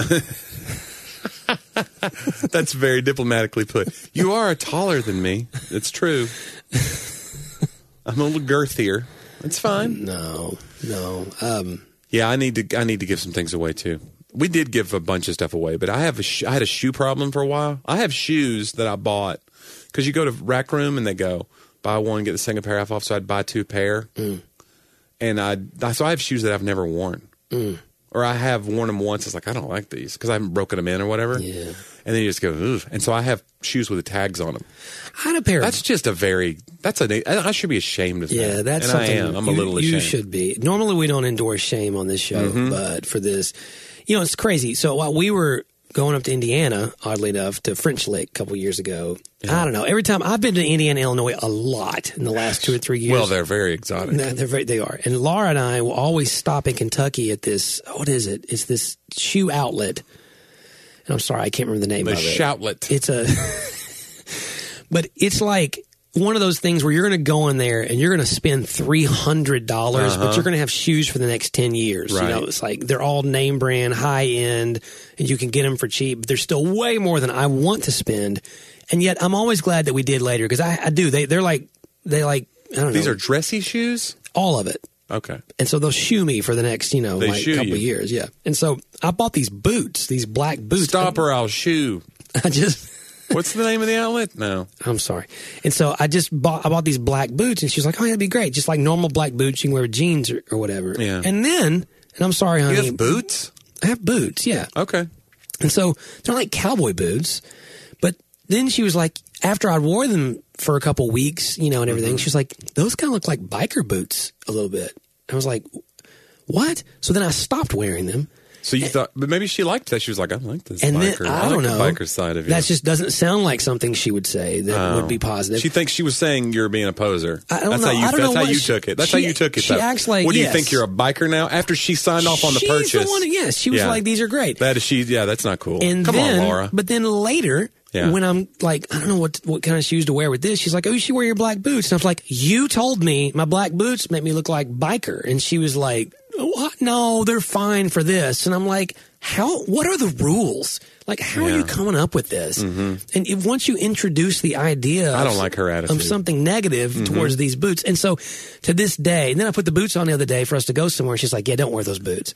Speaker 2: That's very diplomatically put. You are taller than me. It's true. I'm a little girthier. It's fine.
Speaker 1: No, no. Um,
Speaker 2: Yeah, I need to. I need to give some things away too. We did give a bunch of stuff away, but I have a. Sh- I had a shoe problem for a while. I have shoes that I bought because you go to Rack Room and they go buy one get the second pair half off. So I'd buy two pair,
Speaker 1: Mm.
Speaker 2: and I. So I have shoes that I've never worn.
Speaker 1: Mm.
Speaker 2: Or I have worn them once. It's like, I don't like these because I haven't broken them in or whatever.
Speaker 1: Yeah.
Speaker 2: And then you just go, ugh. And so I have shoes with the tags on them.
Speaker 1: I had a pair.
Speaker 2: That's
Speaker 1: of,
Speaker 2: just a very, that's a, I should be ashamed of that.
Speaker 1: yeah, that's
Speaker 2: and
Speaker 1: something.
Speaker 2: I am. I'm a
Speaker 1: you-
Speaker 2: little
Speaker 1: You
Speaker 2: ashamed.
Speaker 1: should be. Normally, we don't endorse shame on this show,
Speaker 2: Mm-hmm.
Speaker 1: but for this, you know, it's crazy. So while we were going up to Indiana, oddly enough, to French Lick a couple years ago, I don't know. Every time I've been to Indiana, Illinois a lot in the last two or three years.
Speaker 2: Well, they're very exotic.
Speaker 1: No, they're very, they are. And Laura and I will always stop in Kentucky at this, what is it? It's this shoe outlet. And I'm sorry, I can't remember the name
Speaker 2: The
Speaker 1: of it.
Speaker 2: shoutlet.
Speaker 1: It's a, but it's like one of those things where you're going to go in there and you're going to spend three hundred dollars, but you're going to have shoes for the next ten years. You
Speaker 2: Uh-huh. Right.
Speaker 1: know, it's like they're all name brand, high end, and you can get them for cheap, but they're still way more than I want to spend. And yet I'm always glad that we did later because I, I do. They, they're like, they like, I don't know.
Speaker 2: These are dressy shoes?
Speaker 1: all of it.
Speaker 2: Okay.
Speaker 1: And so they'll shoe me for the next, you know,
Speaker 2: They
Speaker 1: like
Speaker 2: shoe
Speaker 1: couple
Speaker 2: you.
Speaker 1: of years. Yeah. And so I bought these boots, these black boots.
Speaker 2: Stop or I'll shoe.
Speaker 1: I just,
Speaker 2: What's the name of the outlet? No.
Speaker 1: I'm sorry. And so I just bought, I bought these black boots and she was like, oh, that'd be great. Just like normal black boots you can wear with jeans or, or whatever.
Speaker 2: Yeah.
Speaker 1: And then, and I'm sorry, honey.
Speaker 2: You have boots?
Speaker 1: I have boots. Yeah.
Speaker 2: Okay.
Speaker 1: And so they're like cowboy boots. But then she was like, after I wore them for a couple weeks, you know, and everything,
Speaker 2: Mm-hmm.
Speaker 1: she was like, those kind of look like biker boots a little bit. I was like, what? So then I stopped wearing them.
Speaker 2: So you thought, but maybe she liked that. She was like, I like this
Speaker 1: And
Speaker 2: biker.
Speaker 1: then, I,
Speaker 2: I
Speaker 1: don't
Speaker 2: like
Speaker 1: know.
Speaker 2: the biker side of you.
Speaker 1: That just doesn't sound like something she would say that
Speaker 2: Oh.
Speaker 1: would be positive.
Speaker 2: She thinks she was saying you're being a poser.
Speaker 1: I don't
Speaker 2: that's
Speaker 1: know.
Speaker 2: how you.
Speaker 1: I don't
Speaker 2: that's
Speaker 1: know
Speaker 2: how
Speaker 1: what
Speaker 2: you
Speaker 1: she-
Speaker 2: took it. That's
Speaker 1: she-
Speaker 2: how you took it.
Speaker 1: she
Speaker 2: though.
Speaker 1: acts like,
Speaker 2: What do you
Speaker 1: yes.
Speaker 2: think? You're a biker now? After she signed off on the
Speaker 1: She's
Speaker 2: purchase.
Speaker 1: The one, yes, she was
Speaker 2: Yeah.
Speaker 1: like, these are great.
Speaker 2: That is she. Yeah, that's not cool.
Speaker 1: And
Speaker 2: Come
Speaker 1: then,
Speaker 2: on, Laura.
Speaker 1: But then later,
Speaker 2: Yeah.
Speaker 1: when I'm like, I don't know what what kind of shoes to wear with this, she's like, oh, you should wear your black boots. And I was like, you told me my black boots make me look like biker. And she was like, what? No, they're fine for this. And I'm like, how? What are the rules? Like, how are
Speaker 2: Yeah.
Speaker 1: you coming up with this? Mm-hmm. And if, once you introduce the idea
Speaker 2: I don't
Speaker 1: of,
Speaker 2: like her attitude.
Speaker 1: of something negative
Speaker 2: Mm-hmm.
Speaker 1: towards these boots. And so to this day, and then I put the boots on the other day for us to go somewhere. She's like, yeah, don't wear those boots.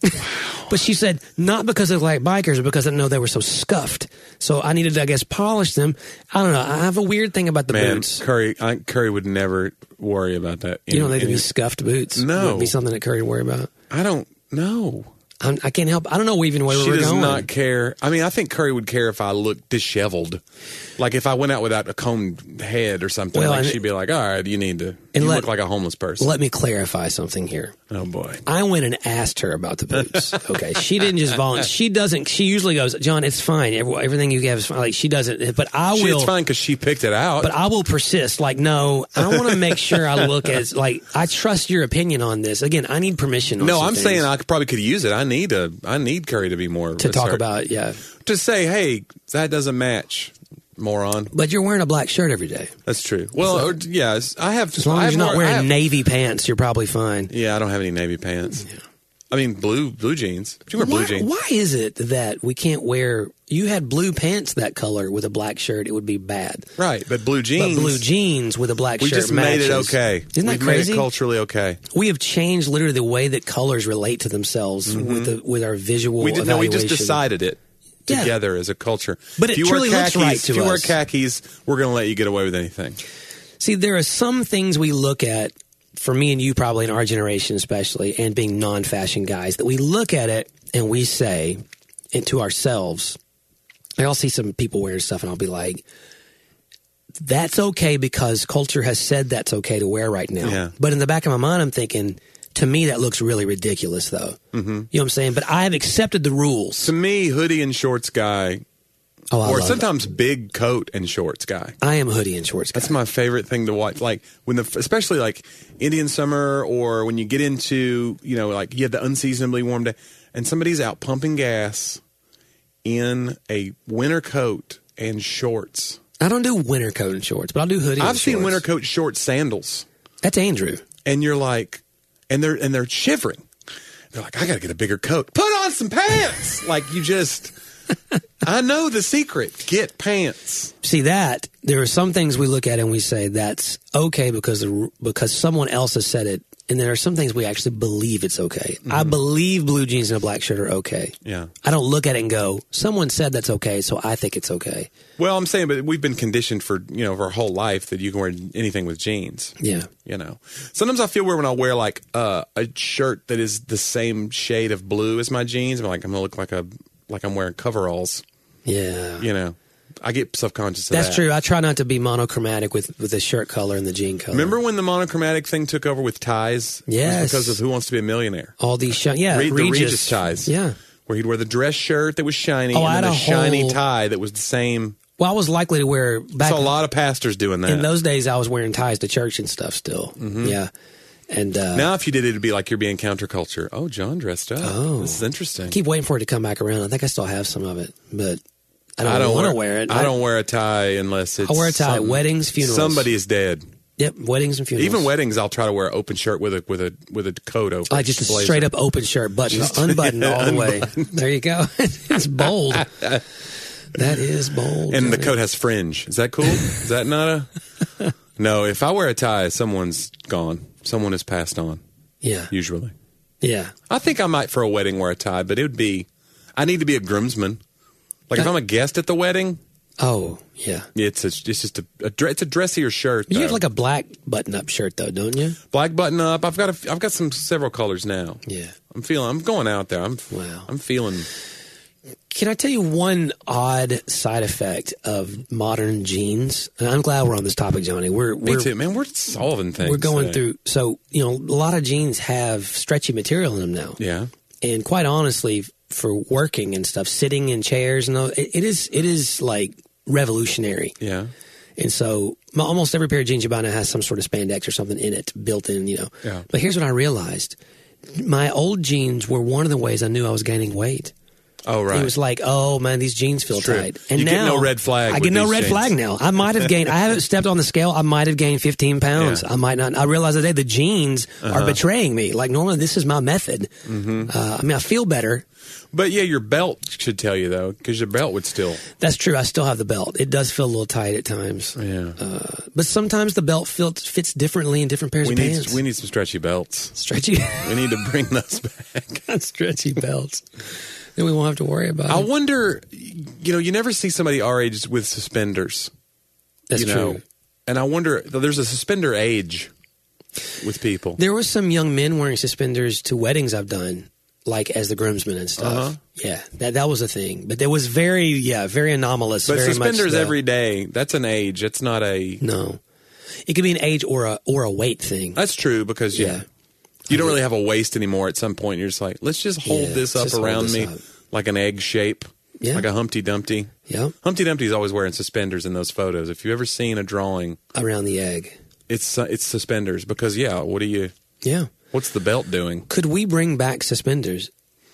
Speaker 1: But she said, not because they look like bikers, but because I know they were so scuffed. So I needed to, I guess, polish them. I don't know. I have a weird thing about the
Speaker 2: Man,
Speaker 1: boots.
Speaker 2: Curry, I, Curry would never worry about that.
Speaker 1: You don't
Speaker 2: Any-
Speaker 1: think they'd be
Speaker 2: any-
Speaker 1: scuffed boots?
Speaker 2: No.
Speaker 1: Wouldn't be something that Curry would worry about.
Speaker 2: I don't know.
Speaker 1: I'm, I can't help. I don't know even where
Speaker 2: She
Speaker 1: we're
Speaker 2: does
Speaker 1: going.
Speaker 2: not care. I mean, I think Curry would care if I looked disheveled. Like if I went out without a combed head or something.
Speaker 1: Well,
Speaker 2: like
Speaker 1: and-
Speaker 2: she'd be like, all right, you need to
Speaker 1: And
Speaker 2: you
Speaker 1: let-
Speaker 2: look like a homeless person.
Speaker 1: Let me clarify something here.
Speaker 2: Oh, boy.
Speaker 1: I went and asked her about the boots. Okay, she didn't just volunteer. She doesn't. She usually goes, John, it's fine. Every- Everything you have is fine. Like she doesn't. But I
Speaker 2: She,
Speaker 1: will.
Speaker 2: it's fine because she picked it out.
Speaker 1: But I will persist. Like, no, I want to make sure I look as like I trust your opinion on this. Again, I need permission. On
Speaker 2: no,
Speaker 1: some
Speaker 2: I'm
Speaker 1: things
Speaker 2: saying I could, probably could use it. I need a. I need Curry to be more
Speaker 1: to talk
Speaker 2: assert-
Speaker 1: about. Yeah,
Speaker 2: to say, hey, that doesn't match, moron.
Speaker 1: but you're wearing a black shirt every day.
Speaker 2: That's true. Well,
Speaker 1: So-
Speaker 2: or, yeah, I have.
Speaker 1: As long
Speaker 2: I
Speaker 1: as
Speaker 2: have
Speaker 1: you're not
Speaker 2: more- I
Speaker 1: wearing
Speaker 2: have-
Speaker 1: navy pants, you're probably fine.
Speaker 2: Yeah, I don't have any navy pants. I mean, blue blue jeans. But you wear
Speaker 1: Why,
Speaker 2: blue jeans.
Speaker 1: why is it that we can't wear? You had blue pants that color with a black shirt, it would be bad.
Speaker 2: Right, but blue jeans.
Speaker 1: But blue jeans with a black
Speaker 2: We
Speaker 1: shirt
Speaker 2: just made it
Speaker 1: matches.
Speaker 2: okay.
Speaker 1: Isn't that
Speaker 2: We've
Speaker 1: crazy?
Speaker 2: made it culturally okay.
Speaker 1: We have changed literally the way that colors relate to themselves with the, with our visual.
Speaker 2: Mm-hmm. We didn't know. We just
Speaker 1: evaluation.
Speaker 2: decided it
Speaker 1: Yeah.
Speaker 2: together as a culture.
Speaker 1: But
Speaker 2: if
Speaker 1: it
Speaker 2: you
Speaker 1: truly
Speaker 2: wear
Speaker 1: looks
Speaker 2: khakis,
Speaker 1: right to
Speaker 2: if you wear
Speaker 1: us.
Speaker 2: khakis, we're going to let you get away with anything.
Speaker 1: See, there are some things we look at, for me and you probably in our generation especially, and being non-fashion guys, that we look at it and we say, and to ourselves, I'll see some people wearing stuff and I'll be like, that's okay because culture has said that's okay to wear right now.
Speaker 2: Yeah.
Speaker 1: But in the back of my mind, I'm thinking, to me, that looks really ridiculous though. Mm-hmm. You know what I'm saying? But I have accepted the rules.
Speaker 2: To me, hoodie and shorts guy,
Speaker 1: Oh, I
Speaker 2: or
Speaker 1: love
Speaker 2: sometimes big coat and shorts guy.
Speaker 1: it. I am a hoodie and shorts guy.
Speaker 2: That's my favorite thing to watch. Like when the, especially like Indian summer, or when you get into, you know, like you have the unseasonably warm day, and somebody's out pumping gas in a winter coat and shorts.
Speaker 1: I don't do winter coat and shorts, but I'll do hoodie and
Speaker 2: I've seen
Speaker 1: shorts.
Speaker 2: winter coat short sandals,
Speaker 1: That's Andrew.
Speaker 2: and you're like, and they're and they're shivering. They're like, I got to get a bigger coat. Put on some pants. Like you just, I know the secret. Get pants.
Speaker 1: See that there are some things we look at and we say that's okay because the, because someone else has said it, and there are some things we actually believe it's okay. I believe blue jeans and a black shirt are okay.
Speaker 2: Yeah.
Speaker 1: I don't look at it and go, someone said that's okay, so I think it's okay.
Speaker 2: Well, I'm saying, but we've been conditioned for, you know, for our whole life that you can wear anything with jeans.
Speaker 1: Yeah.
Speaker 2: You know, sometimes I feel weird when I wear like uh, a shirt that is the same shade of blue as my jeans. I'm like, I'm gonna look like a like I'm wearing coveralls.
Speaker 1: Yeah.
Speaker 2: You know, I get self conscious of
Speaker 1: That's
Speaker 2: that.
Speaker 1: true. I try not to be monochromatic with, with the shirt color and the jean color.
Speaker 2: Remember when the monochromatic thing took over with ties? It was
Speaker 1: Yes.
Speaker 2: because of Who Wants to Be a Millionaire?
Speaker 1: all these shi- yeah,
Speaker 2: Read the
Speaker 1: Regis.
Speaker 2: Regis ties.
Speaker 1: Yeah.
Speaker 2: Where he'd wear the dress shirt that was shiny,
Speaker 1: Oh, I
Speaker 2: and
Speaker 1: had
Speaker 2: then a
Speaker 1: a
Speaker 2: shiny
Speaker 1: whole-
Speaker 2: tie that was the same.
Speaker 1: Well, I was likely to wear back
Speaker 2: Saw a lot of pastors doing that.
Speaker 1: in those days. I was wearing ties to church and stuff still. Yeah. And uh,
Speaker 2: Now, if you did it, it'd be like you're being counterculture. Oh, John dressed up.
Speaker 1: Oh.
Speaker 2: This is interesting.
Speaker 1: I keep waiting for it to come back around. I think I still have some of it, but I don't,
Speaker 2: I don't
Speaker 1: want
Speaker 2: wear,
Speaker 1: to wear it.
Speaker 2: I don't wear a tie unless it's.
Speaker 1: I wear a tie at
Speaker 2: something-
Speaker 1: weddings, funerals.
Speaker 2: Somebody is dead.
Speaker 1: Yep, weddings and funerals.
Speaker 2: Even weddings, I'll try to wear an open shirt with a with a with a coat over.
Speaker 1: Like just a
Speaker 2: blazer.
Speaker 1: straight up open shirt, button
Speaker 2: Just-
Speaker 1: unbuttoned all the way.
Speaker 2: unbuttoned.
Speaker 1: There you go. It's bold. That is bold.
Speaker 2: And the
Speaker 1: Johnny.
Speaker 2: coat has fringe. Is that cool? Is that not a? No. If I wear a tie, someone's gone. Someone has passed on.
Speaker 1: Yeah,
Speaker 2: Usually,
Speaker 1: yeah.
Speaker 2: I think I might for a wedding wear a tie, but it would be. I need to be a groomsman. Like if I'm a guest at the wedding,
Speaker 1: Oh, yeah.
Speaker 2: it's a, it's just a, a dre- it's a dressier shirt.
Speaker 1: You have
Speaker 2: though.
Speaker 1: like a black button-up shirt, though, don't you?
Speaker 2: black button up. I've got a, I've got some several colors now.
Speaker 1: Yeah.
Speaker 2: I'm feeling. I'm going out there. I'm
Speaker 1: Wow.
Speaker 2: I'm feeling.
Speaker 1: Can I tell you one odd side effect of modern jeans? And I'm glad we're on this topic, Johnny. We're,
Speaker 2: Me
Speaker 1: we're
Speaker 2: too, man. We're solving things.
Speaker 1: We're going
Speaker 2: today.
Speaker 1: through. So, you know, a lot of jeans have stretchy material in them now.
Speaker 2: Yeah.
Speaker 1: And quite honestly, for working and stuff, sitting in chairs and all, it, it is it is like revolutionary.
Speaker 2: Yeah.
Speaker 1: And so almost every pair of jeans you buy now has some sort of spandex or something in it built in, you know.
Speaker 2: Yeah.
Speaker 1: But here's what I realized. My old jeans were one of the ways I knew I was gaining weight.
Speaker 2: Oh, right.
Speaker 1: It was like, oh, man, these jeans feel
Speaker 2: It's true.
Speaker 1: tight. And
Speaker 2: You
Speaker 1: now,
Speaker 2: get no red flag
Speaker 1: I
Speaker 2: with
Speaker 1: get no
Speaker 2: these
Speaker 1: red
Speaker 2: jeans.
Speaker 1: flag now. I might have gained, I haven't stepped on the scale. I might have gained fifteen pounds.
Speaker 2: Yeah.
Speaker 1: I might not. I realized today the jeans
Speaker 2: Uh-huh.
Speaker 1: are betraying me. Like, normally this is my method. Mm-hmm. Uh, I mean, I feel better.
Speaker 2: But yeah, your belt should tell you, though, because your belt would still.
Speaker 1: That's true. I still have the belt. It does feel a little tight at times.
Speaker 2: Yeah.
Speaker 1: Uh, but sometimes the belt fits, fits differently in different pairs
Speaker 2: We
Speaker 1: of
Speaker 2: need,
Speaker 1: pants.
Speaker 2: we need some stretchy belts.
Speaker 1: Stretchy,
Speaker 2: We need to bring those back.
Speaker 1: stretchy belts. Then we won't have to worry about
Speaker 2: I
Speaker 1: it.
Speaker 2: wonder, you know, you never see somebody our age with suspenders.
Speaker 1: That's
Speaker 2: you
Speaker 1: true.
Speaker 2: know? And I wonder, there's a suspender age with people.
Speaker 1: There was some young men wearing suspenders to weddings I've done, like as the groomsmen and stuff.
Speaker 2: Uh-huh.
Speaker 1: Yeah, that that was a thing. But there was very, yeah, very anomalous.
Speaker 2: But
Speaker 1: very
Speaker 2: suspenders
Speaker 1: much the,
Speaker 2: every day, that's an age. It's not a.
Speaker 1: No, it could be an age or a or a weight thing.
Speaker 2: That's true because, yeah.
Speaker 1: Yeah.
Speaker 2: You don't really have a waist anymore at some point. You're just like, let's just hold
Speaker 1: Yeah,
Speaker 2: this
Speaker 1: let's
Speaker 2: up
Speaker 1: just hold
Speaker 2: around
Speaker 1: this
Speaker 2: me
Speaker 1: up.
Speaker 2: like an egg shape,
Speaker 1: Yeah.
Speaker 2: like a Humpty Dumpty.
Speaker 1: Yeah,
Speaker 2: Humpty Dumpty's always wearing suspenders in those photos. If you've ever seen a drawing,
Speaker 1: around the egg.
Speaker 2: it's uh, it's suspenders because, yeah, what do you,
Speaker 1: Yeah.
Speaker 2: what's the belt doing?
Speaker 1: Could we bring back suspenders?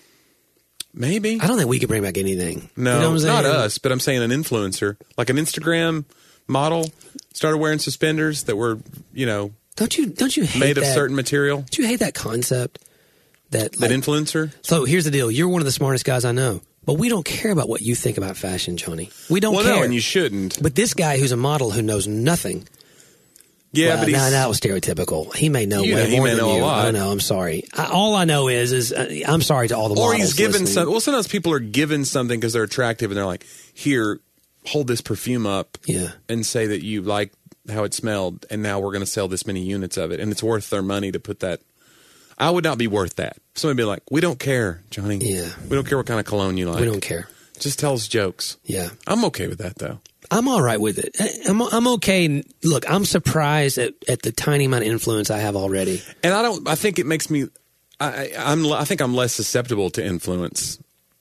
Speaker 2: Maybe.
Speaker 1: I don't think we could bring back anything.
Speaker 2: No,
Speaker 1: You know what I'm
Speaker 2: not
Speaker 1: saying?
Speaker 2: us, but I'm saying an influencer, like an Instagram model started wearing suspenders that were, you know,
Speaker 1: Don't you? Don't you hate
Speaker 2: made of
Speaker 1: that?
Speaker 2: certain material.
Speaker 1: Don't you hate that concept? That
Speaker 2: That
Speaker 1: like,
Speaker 2: influencer?
Speaker 1: So here's the deal. You're one of the smartest guys I know, but we don't care about what you think about fashion, Johnny. We don't
Speaker 2: Well,
Speaker 1: care.
Speaker 2: no, and you shouldn't.
Speaker 1: But this guy who's a model who knows nothing.
Speaker 2: Yeah,
Speaker 1: well,
Speaker 2: but he's.
Speaker 1: now, that was stereotypical. He may know
Speaker 2: You
Speaker 1: way
Speaker 2: know, he
Speaker 1: more
Speaker 2: may
Speaker 1: than
Speaker 2: know a
Speaker 1: you.
Speaker 2: lot.
Speaker 1: I know. I'm sorry. I, all I know is, is uh, I'm sorry to all the
Speaker 2: Or
Speaker 1: models
Speaker 2: he's given
Speaker 1: listening.
Speaker 2: some. Well, sometimes people are given something because they're attractive, and they're like, "Here, hold this perfume up,
Speaker 1: Yeah.
Speaker 2: and say that you like how it smelled, and now we're going to sell this many units of it, and it's worth their money to put that." I would not be worth that. Somebody be like, "We don't care, Johnny.
Speaker 1: Yeah.
Speaker 2: we don't care what kind of cologne you like.
Speaker 1: We don't care.
Speaker 2: Just tell us jokes."
Speaker 1: Yeah.
Speaker 2: I'm okay with that though.
Speaker 1: I'm all right with it. I- I'm, I'm okay. Look, I'm surprised at, at the tiny amount of influence I have already.
Speaker 2: And I don't. I think it makes me. I, I- I'm. I think I'm less susceptible to influence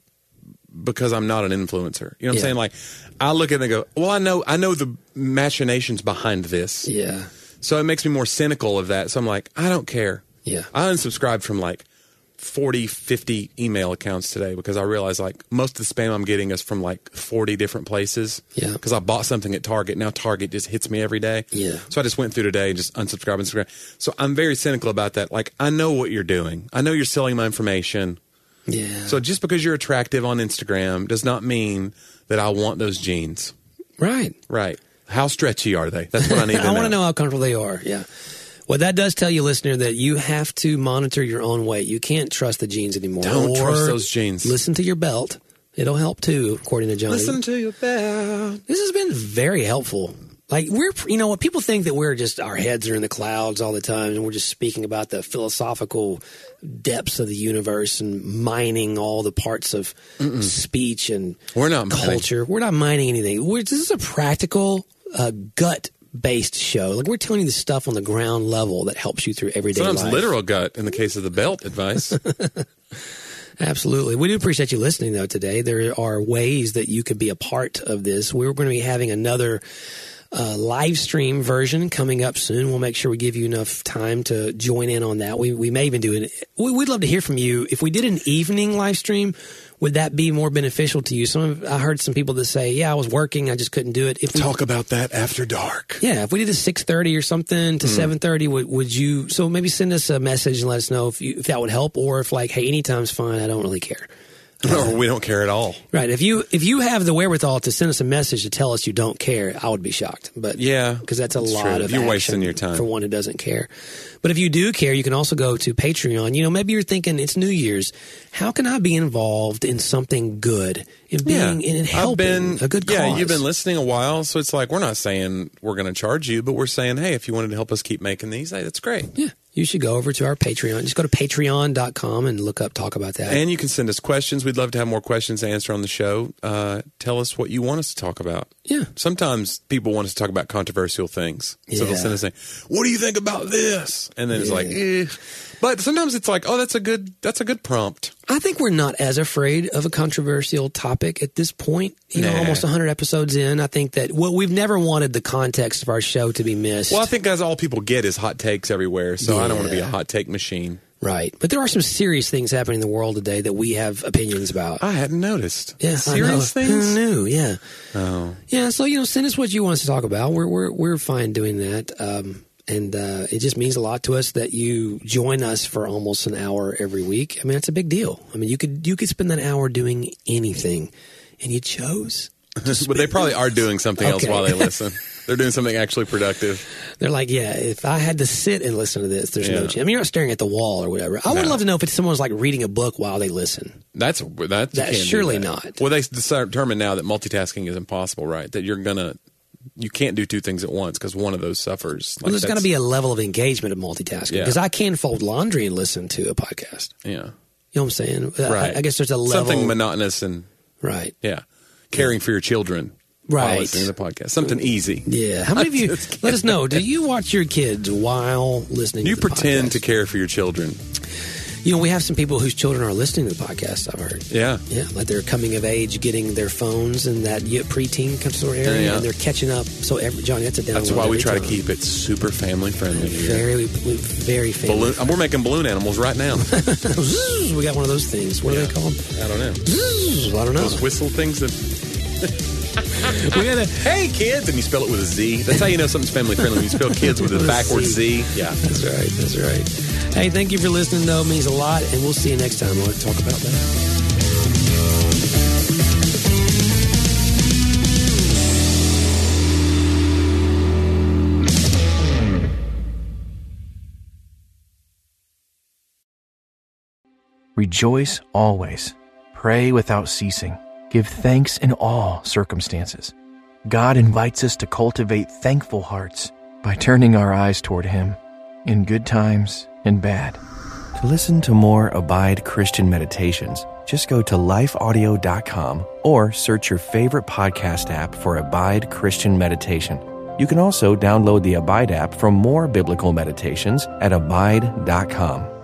Speaker 2: because I'm not an influencer. You know what
Speaker 1: Yeah.
Speaker 2: I'm saying? Like, I look at it and go, "Well, I know. I know the machinations behind this."
Speaker 1: Yeah.
Speaker 2: So it makes me more cynical of that. So I'm like, I don't care.
Speaker 1: Yeah.
Speaker 2: I unsubscribed from like forty, fifty email accounts today because I realized like most of the spam I'm getting is from like forty different places.
Speaker 1: Yeah.
Speaker 2: Because I bought something at Target. Now Target just hits me every day.
Speaker 1: Yeah.
Speaker 2: So I just went through today and just unsubscribed, unsubscribed. So I'm very cynical about that. Like, I know what you're doing. I know you're selling my information.
Speaker 1: Yeah.
Speaker 2: So just because you're attractive on Instagram does not mean that I want those jeans.
Speaker 1: Right.
Speaker 2: Right. How stretchy are they? That's what I need to
Speaker 1: I
Speaker 2: know.
Speaker 1: want to know how comfortable they are. Yeah. Well, that does tell you, listener, that you have to monitor your own weight. You can't trust the jeans anymore.
Speaker 2: Don't
Speaker 1: Or
Speaker 2: trust those jeans.
Speaker 1: Listen to your belt. It'll help too, according to Johnny.
Speaker 2: Listen to your bell.
Speaker 1: This has been very helpful. Like, we're, you know what, people think that we're just, our heads are in the clouds all the time and we're just speaking about the philosophical depths of the universe and mining all the parts of Mm-mm. speech and
Speaker 2: We're not
Speaker 1: culture.
Speaker 2: mining.
Speaker 1: We're not mining anything. We're, this is a practical, uh, gut based show. Like, we're telling you the stuff on the ground level that helps you through everyday
Speaker 2: Sometimes
Speaker 1: life.
Speaker 2: literal gut in the case of the belt advice.
Speaker 1: Absolutely. We do appreciate you listening, though, today. There are ways that you could be a part of this. We're going to be having another uh, live stream version coming up soon. We'll make sure we give you enough time to join in on that. We we may even do it. We'd love to hear from you. If we did an evening live stream, would that be more beneficial to you? Some of, I heard some people that say, yeah, I was working, I just couldn't do it. If we,
Speaker 2: Talk about that after dark.
Speaker 1: Yeah, if we did a six thirty or something to mm. seven thirty, would, would you, so maybe send us a message and let us know if, you, if that would help, or if like, hey, anytime's fine, I don't really care.
Speaker 2: Or we don't care at all.
Speaker 1: Right. If you if you have the wherewithal to send us a message to tell us you don't care, I would be shocked. But
Speaker 2: yeah,
Speaker 1: because that's a
Speaker 2: that's
Speaker 1: lot
Speaker 2: true.
Speaker 1: of
Speaker 2: You're
Speaker 1: action
Speaker 2: wasting your time
Speaker 1: for one who doesn't care. But if you do care, you can also go to Patreon. You know, maybe you're thinking it's New Year's. How can I be involved in something good, in being
Speaker 2: yeah.
Speaker 1: in helping
Speaker 2: I've been,
Speaker 1: a good
Speaker 2: yeah,
Speaker 1: cause?
Speaker 2: you've been listening a while, so it's like we're not saying we're going to charge you, but we're saying, hey, if you wanted to help us keep making these, hey, that's great.
Speaker 1: Yeah. you should go over to our Patreon. Just go to patreon dot com and look up Talk About That.
Speaker 2: And you can send us questions. We'd love to have more questions to answer on the show. Uh, tell us what you want us to talk about.
Speaker 1: Yeah.
Speaker 2: Sometimes people want us to talk about controversial things. So
Speaker 1: Yeah.
Speaker 2: they'll send us saying, what do you think about this? And then it's
Speaker 1: Yeah.
Speaker 2: like, eh. But sometimes it's like, oh, that's a good that's a good prompt.
Speaker 1: I think we're not as afraid of a controversial topic at this point. You know,
Speaker 2: Nah.
Speaker 1: almost one hundred episodes in. I think that well, we've never wanted the context of our show to be missed.
Speaker 2: Well, I think that's all people get is hot takes everywhere. So I don't want to be a
Speaker 1: Yeah.
Speaker 2: hot take machine.
Speaker 1: Right. But there are some serious things happening in the world today that we have opinions about.
Speaker 2: I hadn't noticed.
Speaker 1: Yeah, I know.
Speaker 2: Serious
Speaker 1: Who
Speaker 2: things?
Speaker 1: knew? Yeah.
Speaker 2: Oh.
Speaker 1: Yeah, so, you know, send us what you want us to talk about. We're we're we're fine doing that. Um, and uh, it just means a lot to us that you join us for almost an hour every week. I mean, it's a big deal. I mean, you could you could spend that hour doing anything, and you chose.
Speaker 2: But they probably are doing something else
Speaker 1: Okay.
Speaker 2: while they listen. They're doing something actually productive.
Speaker 1: They're like, yeah, if I had to sit and listen to this, there's no
Speaker 2: Yeah.
Speaker 1: chance. I mean, you're not staring at the wall or whatever. I would
Speaker 2: No.
Speaker 1: love to know if it's someone's like reading a book while they listen.
Speaker 2: That's that's you
Speaker 1: That's
Speaker 2: can't do
Speaker 1: surely
Speaker 2: that.
Speaker 1: not.
Speaker 2: Well, they determine now that multitasking is impossible, right? That you're gonna you can't do two things at once because one of those suffers. Like
Speaker 1: Well, there's got to
Speaker 2: that's-
Speaker 1: be a level of engagement of multitasking
Speaker 2: Yeah.
Speaker 1: because I can fold laundry and listen to a podcast.
Speaker 2: yeah,
Speaker 1: You know what I'm saying? I-
Speaker 2: right.
Speaker 1: I, guess there's a level.
Speaker 2: something monotonous and
Speaker 1: Right.
Speaker 2: yeah, caring for your children. While
Speaker 1: Right.
Speaker 2: listening to the podcast, something easy.
Speaker 1: Yeah. How many of you,
Speaker 2: Just
Speaker 1: let us know, do you watch your kids while listening
Speaker 2: You
Speaker 1: to the
Speaker 2: pretend
Speaker 1: podcast?
Speaker 2: to care for your children.
Speaker 1: You know, we have some people whose children are listening to the podcast, I've heard.
Speaker 2: Yeah.
Speaker 1: Yeah, like they're coming of age, getting their phones and that yet preteen sort of area,
Speaker 2: Yeah.
Speaker 1: and they're catching up. So, every, Johnny, that's a download.
Speaker 2: That's why we
Speaker 1: every
Speaker 2: try to
Speaker 1: time.
Speaker 2: keep it super family friendly here.
Speaker 1: Very, we- very famous.
Speaker 2: Balloon, we're making balloon animals right now.
Speaker 1: We got one of those things. What
Speaker 2: Yeah.
Speaker 1: do they call them?
Speaker 2: I don't know.
Speaker 1: I don't know.
Speaker 2: Those whistle things that.
Speaker 1: We gotta,
Speaker 2: Hey kids, and you spell it with a Z. That's how you know something's family friendly. When you spell kids with a
Speaker 1: With a
Speaker 2: backwards
Speaker 1: Z.
Speaker 2: Z. Yeah.
Speaker 1: That's right. That's right. Hey, thank you for listening, though. It means a lot, and we'll see you next time. We'll talk about that.
Speaker 3: Rejoice always. Pray without ceasing. Give thanks in all circumstances. God invites us to cultivate thankful hearts by turning our eyes toward Him in good times and bad. To listen to more Abide Christian Meditations, just go to life audio dot com or search your favorite podcast app for Abide Christian Meditation. You can also download the Abide app for more biblical meditations at abide dot com.